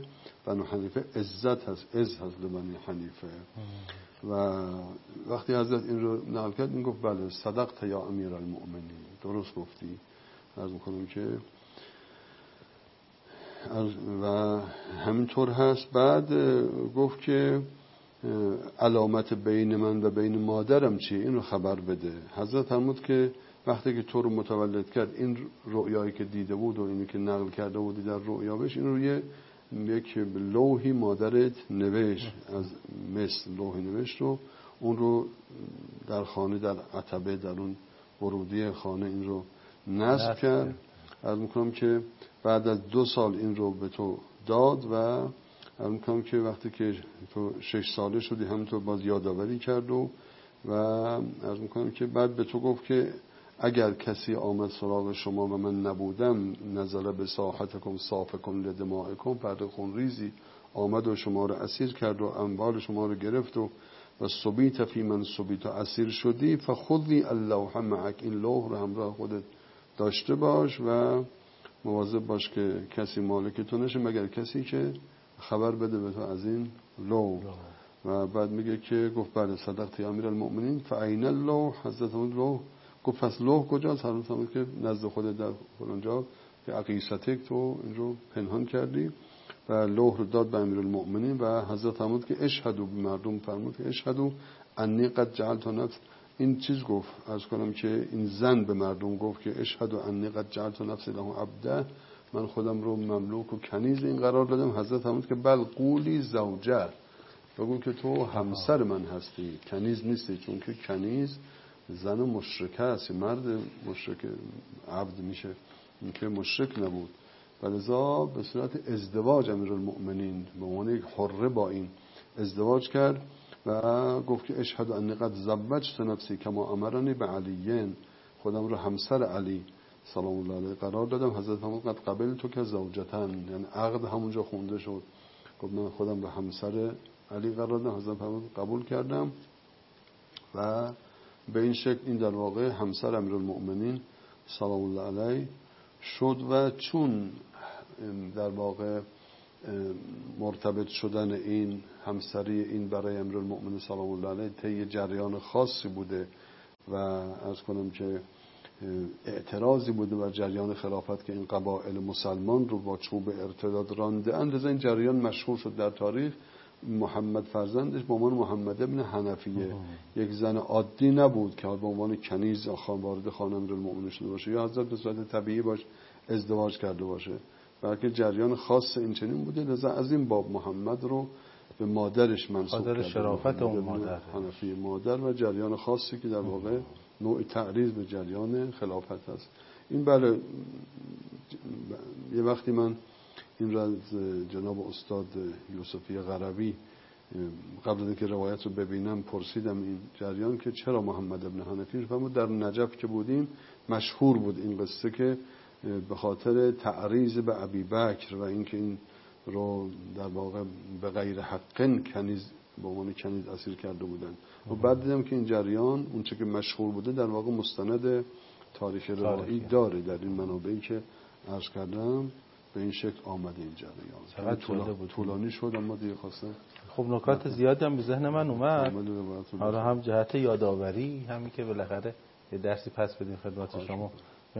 عزت هست، عز هست لبنی حنیفه. و وقتی حضرت این رو نقل کرد این گفت بله صدقت یا امیرالمؤمنین، درست گفتی. عرض میکنم که و همینطور هست. بعد گفت که علامت بین من و بین مادرم چیه، این رو خبر بده. حضرت فرمود که وقتی که تو رو متولد کرد این رؤیایی که دیده بود و اینی که نقل کرده بودی در رؤیا بهش، این رو یک لوحی مادرت نوشت، از مثل لوحی نوشت و اون رو در خانه در عتبه در اون ورودی خانه این رو نصب کرد. عرض میکنم که بعد از 2 سال این رو به تو داد و عرض میکنم که وقتی که تو 6 ساله شدی همینطور باز یادآوری کرد و عرض میکنم که بعد به تو گفت که اگر کسی آمد سراغ شما و من نبودم نزل به ساحتکم صافکم لدمائکم، فرد خونریزی آمد و شما رو اسیر کرد و اموال شما رو گرفت و صبیت فی من صبیت اسیر شدی فخذی اللوح معک، این لوح رو همراه خودت داشته باش و مواظب باش که کسی مالک تو نشه مگر کسی که خبر بده به تو از این لوح. و بعد میگه که گفت بله صدقت یا امیرالمؤمنین فاین اللوح، حضرت اون لوح. گفت پس لوح کجاست؟ حضرت فرمود که نزد خودت در فلانجا که عقیصتک تو این رو پنهان کردی و لوح رو داد به امیرالمؤمنین و حضرت فرمود که اشهدوا، به مردم فرمود که اشهدوا انی قد جعلت نفس، این چیز گفت عرض کنم که این زن به مردم گفت که اشهدوا انی قد جعلت نفسی له عبدا، من خودم رو مملوک و کنیز این قرار دادم. حضرت فرمود که بل قولی زوجه، بگو که تو همسر من هستی، کنیز نیستی، چون که کنیز زن مشرکه است، مرد مشرک عبد میشه، این که مشرک نبود. و لذا به صورت ازدواج امیرالمؤمنین به عنوان یک حره با این ازدواج کرد و گفت که اشهد انی قد زوجت نفسی کما امرنی به علیین، خودم رو همسر علی سلام الله علیه قرار دادم. حضرت فرمود قد قبلت که زوجتن، یعنی عقد همونجا خونده شد. گفت من خودم رو همسر علی قرار دادم. حضرت فرمود قبول کردم و به این شکل این در واقع همسر امیرالمؤمنین سلام الله علیه شد. و چون در واقع مرتبط شدن این همسری این برای امیرالمؤمنین سلام الله علیه طی جریان خاصی بوده و عرض کنم که اعتراضی بوده بر جریان خلافت که این قبایل مسلمان رو با چوب ارتداد رانده اند، لذا این جریان مشهور شد در تاریخ. محمد فرزندش به عنوان محمد ابن حنفیه یک زن عادی نبود که به عنوان کنیز وارد خانه امیرالمؤمنین شده باشه یا حضرت به صورت طبیعی باش ازدواج کرده باشه، بلکه جریان خاص این چنین بوده. لذا از این باب محمد رو به مادرش منسوب کرده،
شرافت اون مادر
حنفیه مادر و جریان خاصی که در واقع نوع تعریض به جریان خلافت هست. این بله یه وقتی من این را از جناب استاد یوسفی قربی قبل از اینکه روایت رو ببینم پرسیدم این جریان که چرا محمد ابن حنفی، فرمود در نجف که بودیم مشهور بود این قصه که به خاطر تعریض به ابی بکر و اینکه این رو در واقع به غیر حق کنیز به عنوان کنیز اسیر کرده بودن. و بعد دیدم که این جریان اون چه که مشهور بوده در واقع مستند تاریخ روایی داره در این منابعی که عرض کردم. به این شکل آمده این جریان. طولانی شد اما دیگه خواستم.
خب نکات زیادی هم به ذهن من اومد. حالا هم جهت یادآوری، همین که بالاخره یه درسی پس بدیم خدمت شما.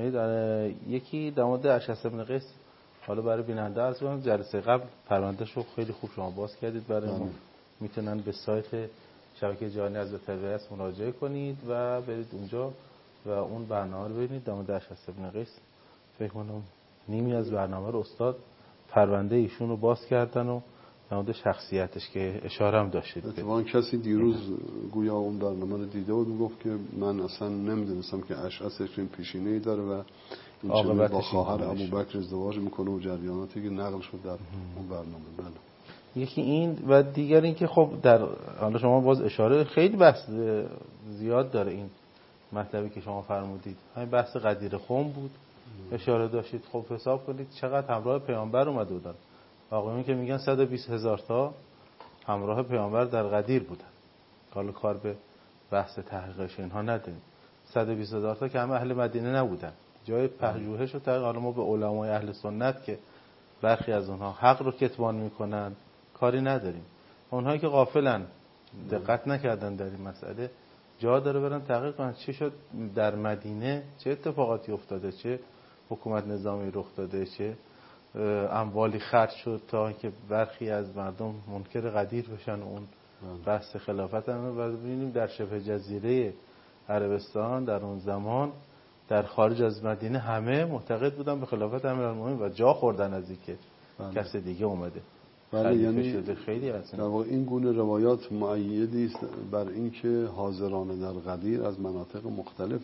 یکی در مورد اشعث بن قیس، حالا برای بیننده از من جلسه قبل پروندهش رو خیلی خوب شما باز کردید برای ما. میتونن به سایت شبکه جهانی حضرت تربیت مراجعه کنید و برید اونجا و اون برنامه رو ببینید. در مورد اشعث بن قیس فکر کنم نیمی از برنامه رو استاد پرونده ایشون رو باز کردن و در مورد شخصیتش که اشاره هم داشتید.
اتفاقا کسی دیروز گویا اون برنامه رو دیده بود گفت که من اصلا نمیدونستم که اشعث این پیشینه‌ای داره و این چه با خواهر ابوبکر ازدواج میکنه و جریاناتی که نقل شد در اون برنامه. بله.
یکی این و دیگر این که خب در حالا شما باز اشاره خیلی بحث زیاد داره این مطلبی که شما فرمودید. همین بحث غدیر خم بود اشاره داشتید. خب حساب کنید چقدر همراه پیامبر اومده بودن. آقایون که میگن 120,000 تا همراه پیامبر در غدیر بودن. حالا کار به بحث تحقیقش اینها نداریم. 120,000 تا که همه اهل مدینه نبودن. جای پژوهش و تحقیق حالا ما به علمای اهل سنت که برخی از اونها حق رو کتمان میکنن کاری نداریم. اونهایی که غافلن دقت نکردن در این مسئله جا داره برن تحقیق کنن چی شد در مدینه، چه اتفاقاتی افتاده، چه حکومت نظامی رخ داده، چه اموالی خرج شد تا اینکه برخی از مردم منکر غدیر بشن اون بحث خلافت هم. و ببینیم در شبه جزیره عربستان در اون زمان در خارج از مدینه همه معتقد بودن به خلافت امیرالمومنین و جا خوردن از اینکه کس دیگه اومده.
بله، یعنی
خیلی
در واقع این گونه روایات مؤیدی است بر اینکه حاضران در غدیر از مناطق مختلف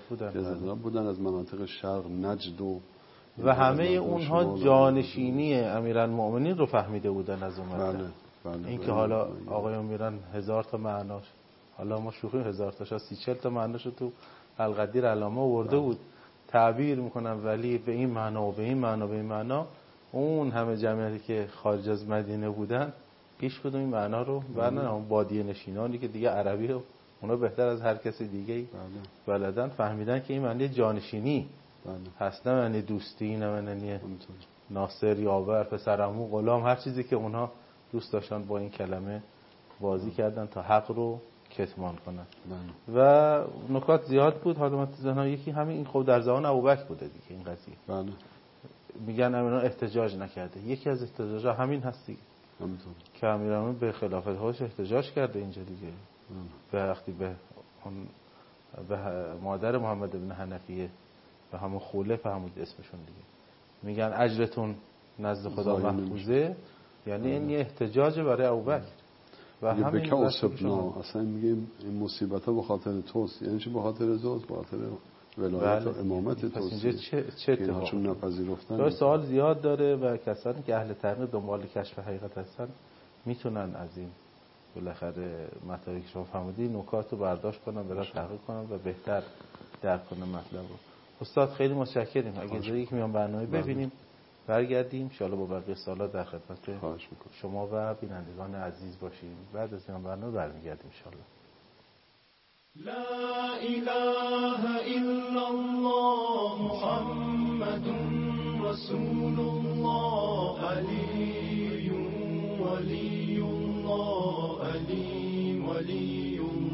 بودن از مناطق شرق نجد و
همه اونها جانشینی امیرالمومنین رو فهمیده بودن از اون مدت.
بله.
این که حالا آقایون میرن 1000 تا معناش، حالا ما شوخی 1000 تاشا 30-40 تا معناش تو القدیر علامه آورده بود تعبیر میکنن ولی به این معنا و به این معنا به این معنا. اون همه جمعیتی که خارج از مدینه بودن هیچ کدوم این معنا رو برنامه اون بادیه نشینانی که دیگه عربی رو اونا بهتر از هر کسی دیگه بلدن فهمیدن که این معنی جانشینی هست، نه معنی دوستی، نه معنی ناصر یاور پسرعمو غلام، هر چیزی که اونها دوست داشتن با این کلمه بازی کردن تا حق رو کتمان کنن. و نکات زیاد بود. حالا من تو ذهنم یکی همین این خود در زمان ابوبکر بوده دیگه این قضیه. میگن امیران احتجاج نکرده. یکی از احتجاجا همین هست دیگه که امیران به خلافت هاش احتجاج کرده اینجا دیگه. به وقتی به مادر محمد ابن حنفیه و همون خوله فهمید اسمشون دیگه میگن اجرتون نزد خدا محفوظه، یعنی این یه احتجاج برای ابوبکر و همین
بکا اصلا میگیم این مصیبت ها به خاطر توست. یعنی چی به خاطر توست؟ به خاطر ولایت و امامت توصیه
چه اتفاقی
چون نپذیرفتن.
جای سوال زیاد داره و کسانی که اهل تحقیق دنبال کشف حقیقت هستن میتونن از این بالاخره مطالبی که شما فرمودید نکات رو برداشت کنن، برای تحقیق کنن و بهتر درک کنن مطلب رو. استاد خیلی متشکریم. اگه اجازه یک میان برنامه ببینیم برگردیم ان شاءالله با بقیه سوالات در خدمت شما و بینندگان عزیز باشیم. بعد از این برنامه برمیگردیم ان شاءالله.
لا اله الا الله محمد رسول الله علی ولی الله علی ولی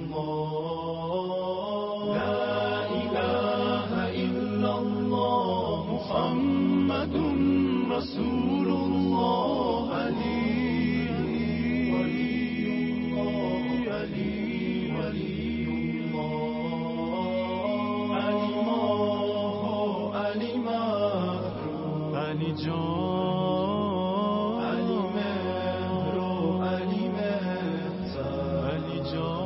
الله. لا اله الا الله محمد رسول الله علی ولی الله علی ولی علی جان علی مهر و علی مهتر علی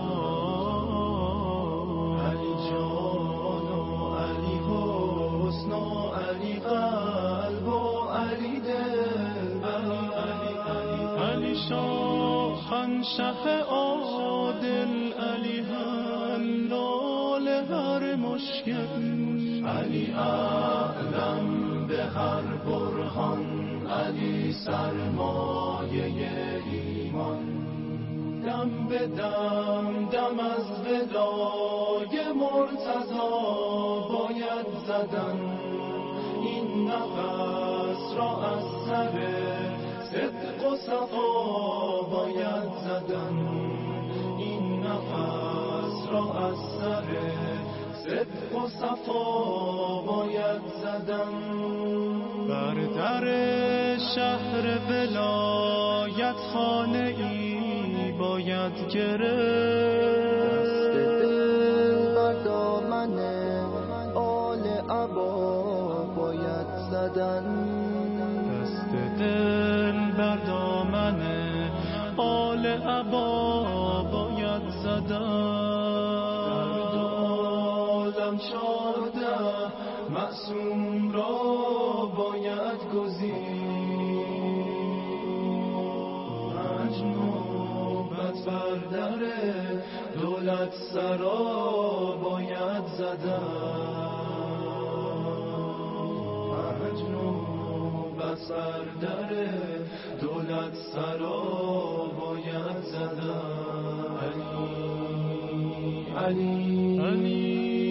جان علی جان و علی حسن و علی قلب و علی دل علی شاهنشه عادل علی حلال هر مشکل علی اعلم به هر برهان علی سرمایه ایمان. دم به دم دم از ودای مرتضی باید زدن این نفس را از سر صدق و صفا باید زدن این نفس را از سر صدق و صفا باید زدن. بر در شهر ولایت خانه ای باید گرفت.
دست دل بر دامن آل عبا باید زدن.
دست دل بر دامن آل عبا باید زدن. شاده معصوم را باید گزید. پنج نوبت بر در دولت سرا باید زدن. پنج نوبت بر در دولت سرا باید زدن. علی علی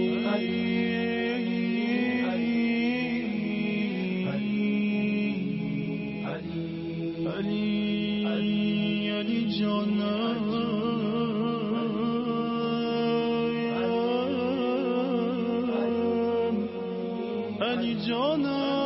علی جان علی جان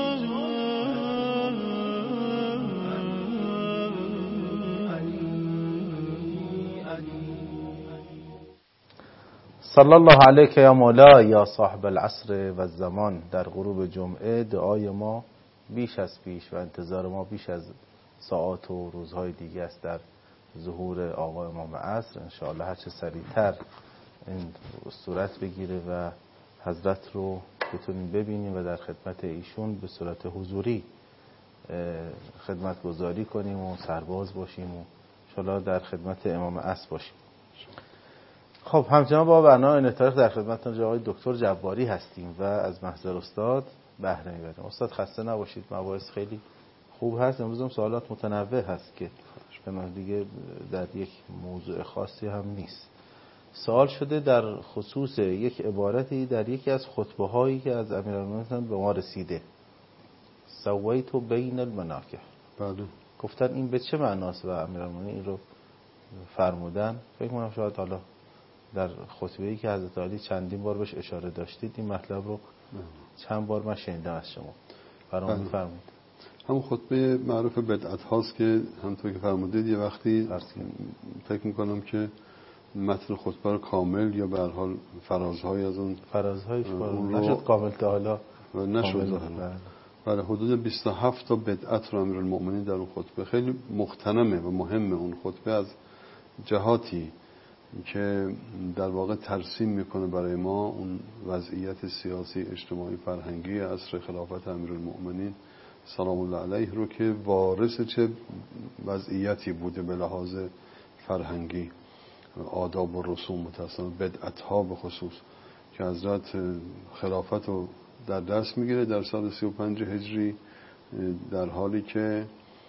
صلی الله علیک یا مولا یا صاحب العصر و الزمان. در غروب جمعه دعای ما بیش از پیش و انتظار ما بیش از ساعات و روزهای دیگه است در ظهور آقا امام عصر. انشاءالله هرچه سریعتر این صورت بگیره و حضرت رو بتونیم ببینیم و در خدمت ایشون به صورت حضوری خدمت گذاری کنیم و سرباز باشیم و انشاءالله در خدمت امام عصر باشیم. خب همچنان با برنامه این تاریخ در خدمت آقای دکتر جباری هستیم و از محضر استاد بهره میبریم. استاد خسته نباشید، مباحث خیلی خوب هست. امروز هم سوالات متنوع هست که به من دیگه در یک موضوع خاصی هم نیست. سوال شده در خصوص یک عبارتی در یکی از خطبه هایی که از امیرالمومنین به ما رسیده، سویت بین المناکح.
بله.
گفتن این به چه معناست و امیرالمومنین این رو فرمودن. فکر کنم شاید حالا در خطبه‌ای که حضرت علی چندین بار بهش اشاره داشتید این مطلب رو چند بار من شنیدم از شما. برام بفرمایید.
همون خطبه معروف بدعت هاست که همونطور که فرمودید یه وقتی فکر میکنم که متن خطبه رو کامل یا به هر حال فرازهای از اون
فرازهایش نشد کامل تا حالا
و نشد. بله حدود 27 تا بدعت رو امیرالمومنین در اون خطبه، خیلی مغتنمه و مهمه اون خطبه از جهاتی. که در واقع ترسیم میکنه برای ما اون وضعیت سیاسی اجتماعی فرهنگی عصر خلافت امیرالمؤمنین سلام الله علیه رو که وارث چه وضعیتی بوده به لحاظ فرهنگی، آداب و رسوم، متأسفانه بدعت‌ها به خصوص که حضرت خلافت رو در دست میگیره در سال 35 هجری، در حالی که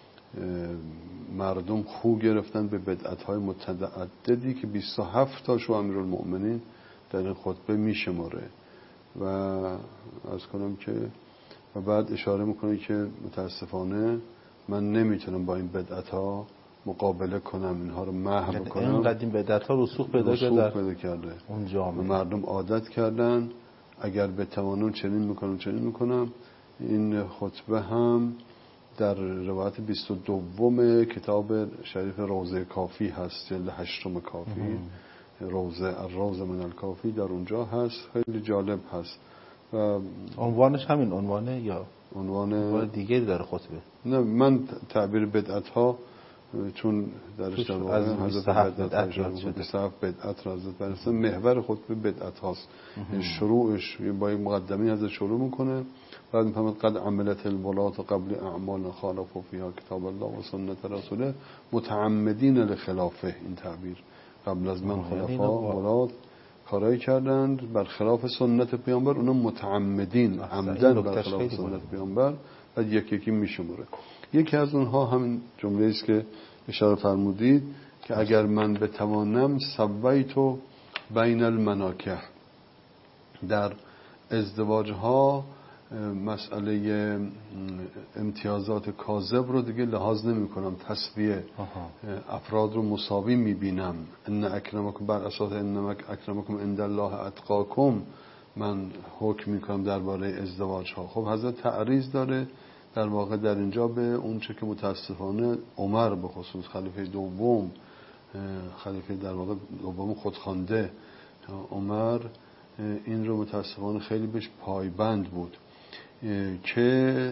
مردم خو گرفتن به بدعت‌های متعددی که 27 تاشو امیرالمؤمنین در این خطبه میشماره و عرض کنم که و بعد اشاره میکنه که متاسفانه من نمیتونم با این بدعت‌ها مقابله کنم، اینها رو محو کنم.
اینقدر این بدعت‌ها رسوخ پیدا
کرده
اون جامعه،
مردم عادت کردن اگر بتوانم چنین میکنم. این خطبه هم در روایت 22 کتاب شریف روضه کافی هست، جلد 8 کافی، روضه من الکافی، در اونجا هست. خیلی جالب هست و
عنوانش همین عنوانه یا عنوان دیگری داره خطبه؟
نه، من تعبیر بدعت ها چون درش در واقع حضرت بدعت را حضرت برسه، محور خطبه بدعت هاست. شروعش با یک مقدمه حضرت شروع میکنه، بعد میفهمد قد عملت الولات قبل اعمال خالف و فیها کتاب الله و سنت رسوله متعمدین لخلافه. این تعبیر قبل از من خلفا ولات کارایی کردند بر خلاف سنت پیامبر، اونا متعمدین عمدن بر خلاف سنت پیامبر، بعد یکی میشموره. یکی از اونها همین جمله است که اشاره فرمودید که اگر من بتوانم سویتو بین المناکح، در ازدواج ها مسئله امتیازات کاذب رو دیگه لحاظ نمی کنم، تسویه افراد رو مساوی می بینم. ان اکرمکم بر اساس ان اکرمکم عند الله اتقاکم من حکم می کنم درباره ازدواج ها. خب حضرت تعریض داره در واقع در اینجا به اون چه که متاسفانه عمر به خصوص خلیفه دوم، خلیفه در واقع دوم خودخوانده عمر، این رو متاسفانه خیلی بهش پایبند بود که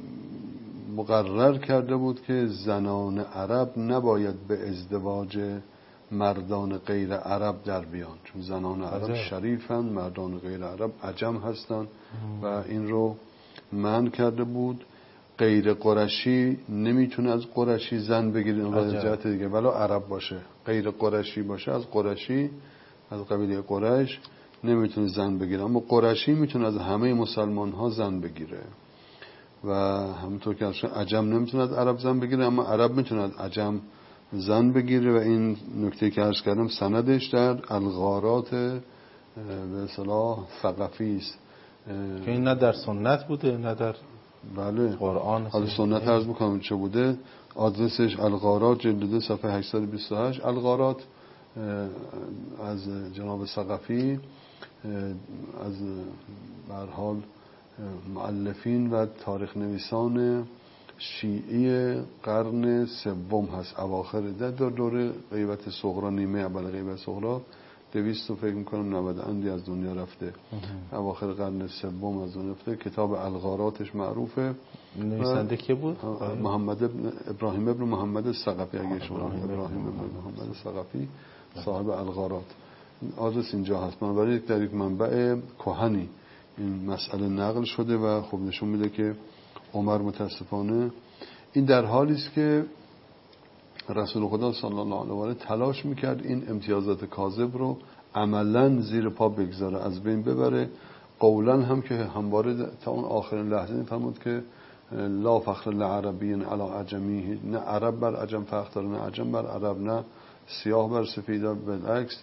مقرر کرده بود که زنان عرب نباید به ازدواج مردان غیر عرب در بیان، چون زنان عرب شریفن، مردان غیر عرب عجم هستن و این رو منع کرده بود. غیر قرشی نمیتونه از قرشی زن بگیره، اون جهت دیگه ولی عرب باشه، غیر قرشی باشه از قرشی، از قبیله قریش نمیتونه زن بگیره، اما قرشی میتونه از همه مسلمان ها زن بگیره. و همونطور که عجم نمیتونه از عرب زن بگیره، اما عرب میتونه از عجم زن بگیره. و این نکته که عرض کردم سندش در الغارات به اصطلاح ثقفی است
که این نه در سنت بوده نه در
بله
قرآن.
حالا سنت عرض بکنم چه بوده. آدرسش الغارات جلد 2 صفحه 828. الغارات از جناب ثقفی، از به هر حال مؤلفین و تاریخ نویسان شیعی قرن سوم هست، اواخر در دوره غیبت صغرا، نیمه اول غیبت صغرا، 200 فکر میکنم 90 اندی از دنیا رفته، اواخر قرن سوم از دنیا رفته. کتاب الغاراتش معروفه.
نویسنده کی بود؟
ابراهیم ابن محمد الثقفی. اگه شما ابراهیم ابن محمد الثقفی صاحب الغارات، آدرس اینجا هست. من در یک منبع کهنی این مسئله نقل شده و خب نشون میده که عمر متاسفانه این در حالی است که رسول خدا صلی الله علیه و آله تلاش میکرد این امتیازات کاذب رو عملاً زیر پا بگذاره، از بین ببره. قولاً هم که همواره تا اون آخرین لحظه فرمود که لا فخر لعربی علی عجمی، نه عرب بر عجم فخر داره، نه عجم بر عرب، نه سیاه بر سفید، بالعکس،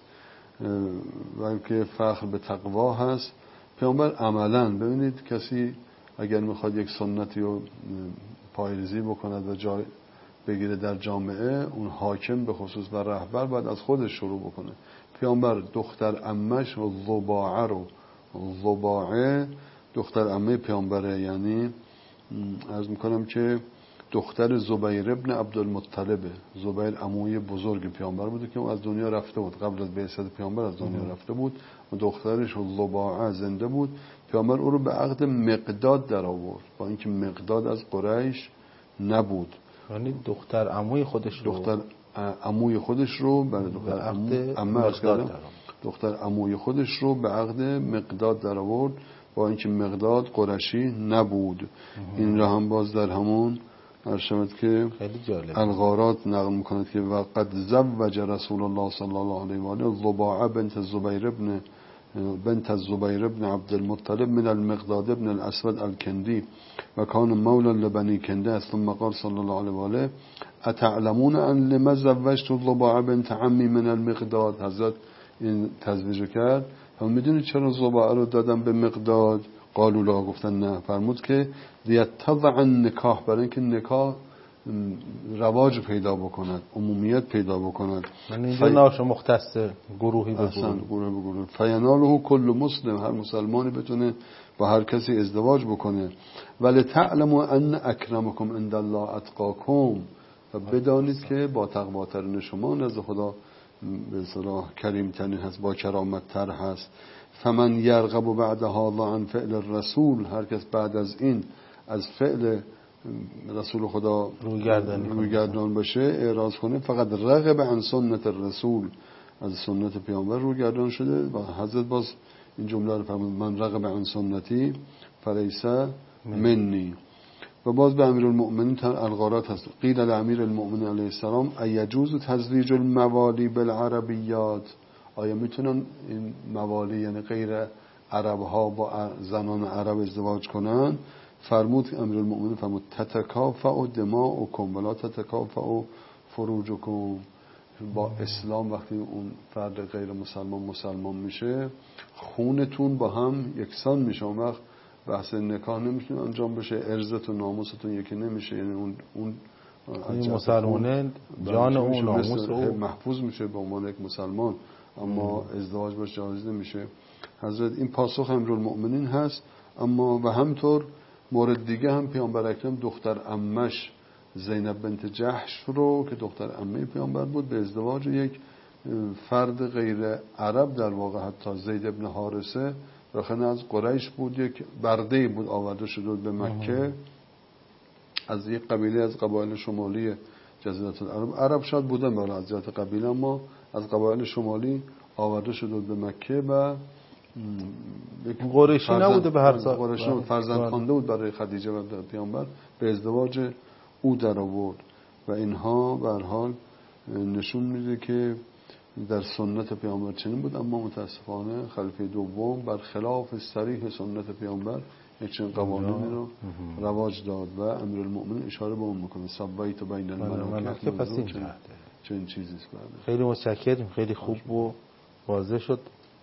بلکه فخر به تقوا هست. پیامبر عملاً، ببینید کسی اگر میخواد یک سنتی رو پایه‌ریزی بکند و جای بگیره در جامعه، اون حاکم به خصوص و رهبر باید از خودش شروع بکنه. پیامبر دختر عمش و ضباعه رو، ضباعه دختر عمه پیامبره، یعنی عرض میکنم که دختر زبیر ابن عبدالمطلبه. زبیر عموی بزرگ پیامبر بوده که اون از دنیا رفته بود، قبل از بعثت پیامبر از دنیا رفته بود و دخترش ضباعه زنده بود. پیامبر او رو به عقد مقداد در آورد، با اینکه مقداد از قریش نبود.
یعنی دختر عموی خودش رو،
دختر عموی خودش رو برای دختر عموی خودش رو به عقد مقداد در آورد، با اینکه مقداد قرشی نبود. این را هم باز در همون ارشد که الغارات نقل میکند که وقد زوج رسول الله صلی الله علیه و آله ضباعه بنت الزبیر ابن عبد المطلب من المقداد ابن الاسود الكندي و کان مولا لبنی کنده. ثم قال صلی الله علیه و آله اتعلمون ان لما زوجت الضباعه بنت عمی من المقداد. حضرت این تزویج کرد، هم میدونید چرا ضباعه رو دادم به مقداد؟ قالوا لا، گفتن نه. فرمود که لیتضع النکاح، برای اینکه نکاح رواج پیدا بکند، عمومیت پیدا بکند.
من اینجا ناش مختص گروهی به
گروه فیناله کل مسلم، هر مسلمانی بتونه با هر کسی ازدواج بکنه. ولی تعلموا ان اکرمکم عند الله اتقاکم، و بدانید که با تقواترین شما نزد خدا به اصطلاح کریم ترین هست، با کرامت تر هست. فمن یرغب بعد هذا عن فعل الرسول، هر کس بعد از این از فعل رسول خدا رویگردان باشه، اعراض کنه، فقط رغب عن سنت الرسول، از سنت پیامبر رویگردان شده. و حضرت باز این جمله رو فرمود من رغب عن سنتی فلیس منی. و باز به امیرالمؤمنین الغارات هست. قیل لامیر المؤمنین علیه السلام ایجوز تزویج الموالی بالعربیات، آیا میتونن این موالی یعنی غیر عرب ها با زنان عرب ازدواج کنن؟ فرمود امیرالمؤمنین فرمود تتکافأ دماؤکم ولا تتکافأ فروجکم. با اسلام وقتی اون فرد غیر مسلمان میشه، خونتون با هم یکسان میشه. اون وقت بحث نکاح نمیتونه انجام بشه، عرضتون ناموستون یکی نمیشه. یعنی اون
مسلمانه جان اون ناموس رو
محفوظ میشه به عنوان یک مسلمان، اما ازدواج باش جایز نمیشه. حضرت این پاسخ امیرالمؤمنین هست. اما و همطور مورد دیگه هم پیامبر اکرم دختر عمش زینب بنت جحش رو که دختر عمه پیامبر بود به ازدواج یک فرد غیر عرب، در واقع حتی زید ابن حارثه رخنه از قریش بود، یک برده بود آورده شده به مکه از یک قبیله از قبایل شمالی جزیره العرب. عرب شاید بودن برای از جهت قبیله، اما از قبایل شمالی آورده شده به مکه و
قریشی نبوده به هر سال،
قریشی فرزند خوانده بود برای خدیجه و پیامبر، به ازدواج او در آورد. و اینها به هر حال نشون میده که در سنت پیامبر چنین بود. اما متاسفانه خلیفه دوم برخلاف صریح سنت پیامبر یک چنین قوانینی رو رواج داد و امیرالمؤمنین اشاره به اون میکنه سبیت بین الملائکه.
پس این
چنین چیزی است.
خیلی متشکرم، خیلی خوب و واضح شد.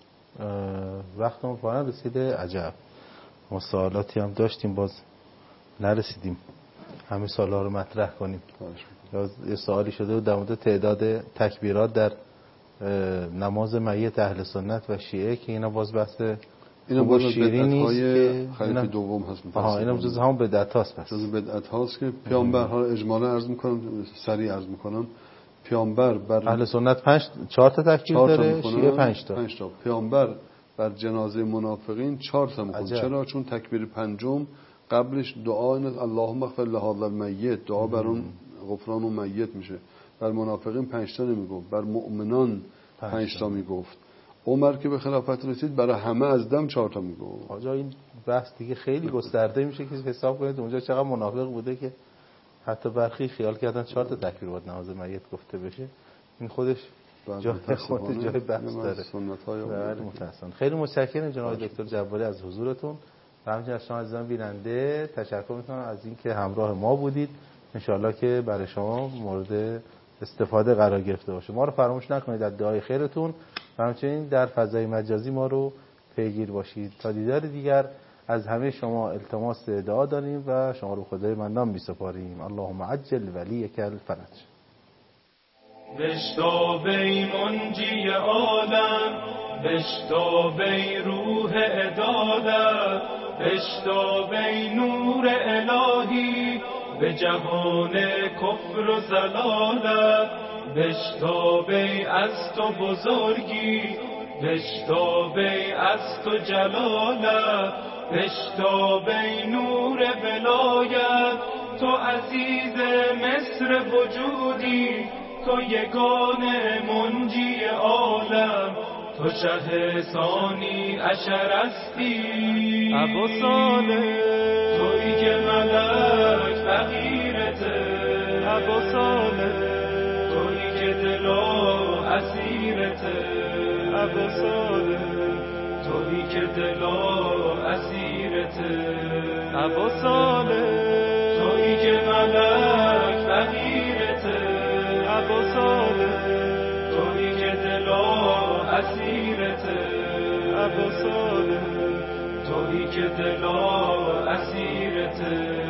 وقتمون پایان رسیده. عجب ما سوالاتی هم داشتیم باز نرسیدیم همه سوالا رو مطرح کنیم. یه سوالی شده بود در مورد تعداد تکبیرات در نماز میت اهل سنت و شیعه که اینا باز بحث
اینا باز بدعت‌های خلیفه دوم هست.
اینا جز هم بدعت هاست. پس
جز بدعت هاست که پیامبر ها اجمالا عرض میکنم، سریع عرض میکنم، پیامبر بر
اهل سنت 4 تا تکبیر داره، شیعه 5 تا.
پیامبر بر جنازه منافقین 4 تا میکنه. چرا؟ چون تکبیر پنجم قبلش دعا اللهم اغفر لهذا المیت، دعا بر اون غفران اون میت میشه. بر منافقین 5 تا نمیگفت، بر مؤمنان 5 تا میگفت. عمر که به خلافت رسید برای همه از دم 4 تا میگفت.
آجا این بحث دیگه خیلی گسترده میشه که حساب کنید اونجا چقدر منافق بوده که حتی برخی خیال کردن 4 تا تکبیر باید نماز میت گفته بشه. این خودش جای بحث داره. بله متأسفانه. خیلی متشکرم جناب دکتر جباری از حضورتون و همچنین از شما عزیزان بیننده تشکر میکنم از اینکه همراه ما بودید. انشالله که برای شما مورد استفاده قرار گرفته باشه. ما رو فراموش نکنید از دعای خیرتون و همچنین در فضای مجازی ما رو پیگیر باشید. تا دیدار دیگر از همه شما التماس دعا داریم و شما رو خدای منان میسپاریم. اللهم عجل ولیک الفرج.
بشتابی منجی عالم، بشتابی روح عدالت، بشتابی نور الهی به جهان کفر و زلالت، بشتابی از تو بزرگی، بشتابی از تو جلالت، بشتابی نور ولایت، تو عزیز مصر وجودی، تو یگانه منجی عالم، تو شه ثانی اشرستی.
ابا صالح
تویی که ملک فقیرته،
ابا صالح
تویی که دل اسیرته،
ابا صالح
تویی که دل اسیرته،
ابا صالح
تویی که ملک فقیرته،
ابا صالح
تویی که دل اسیرته،
ابا صالح
تویی که دل اسیرته.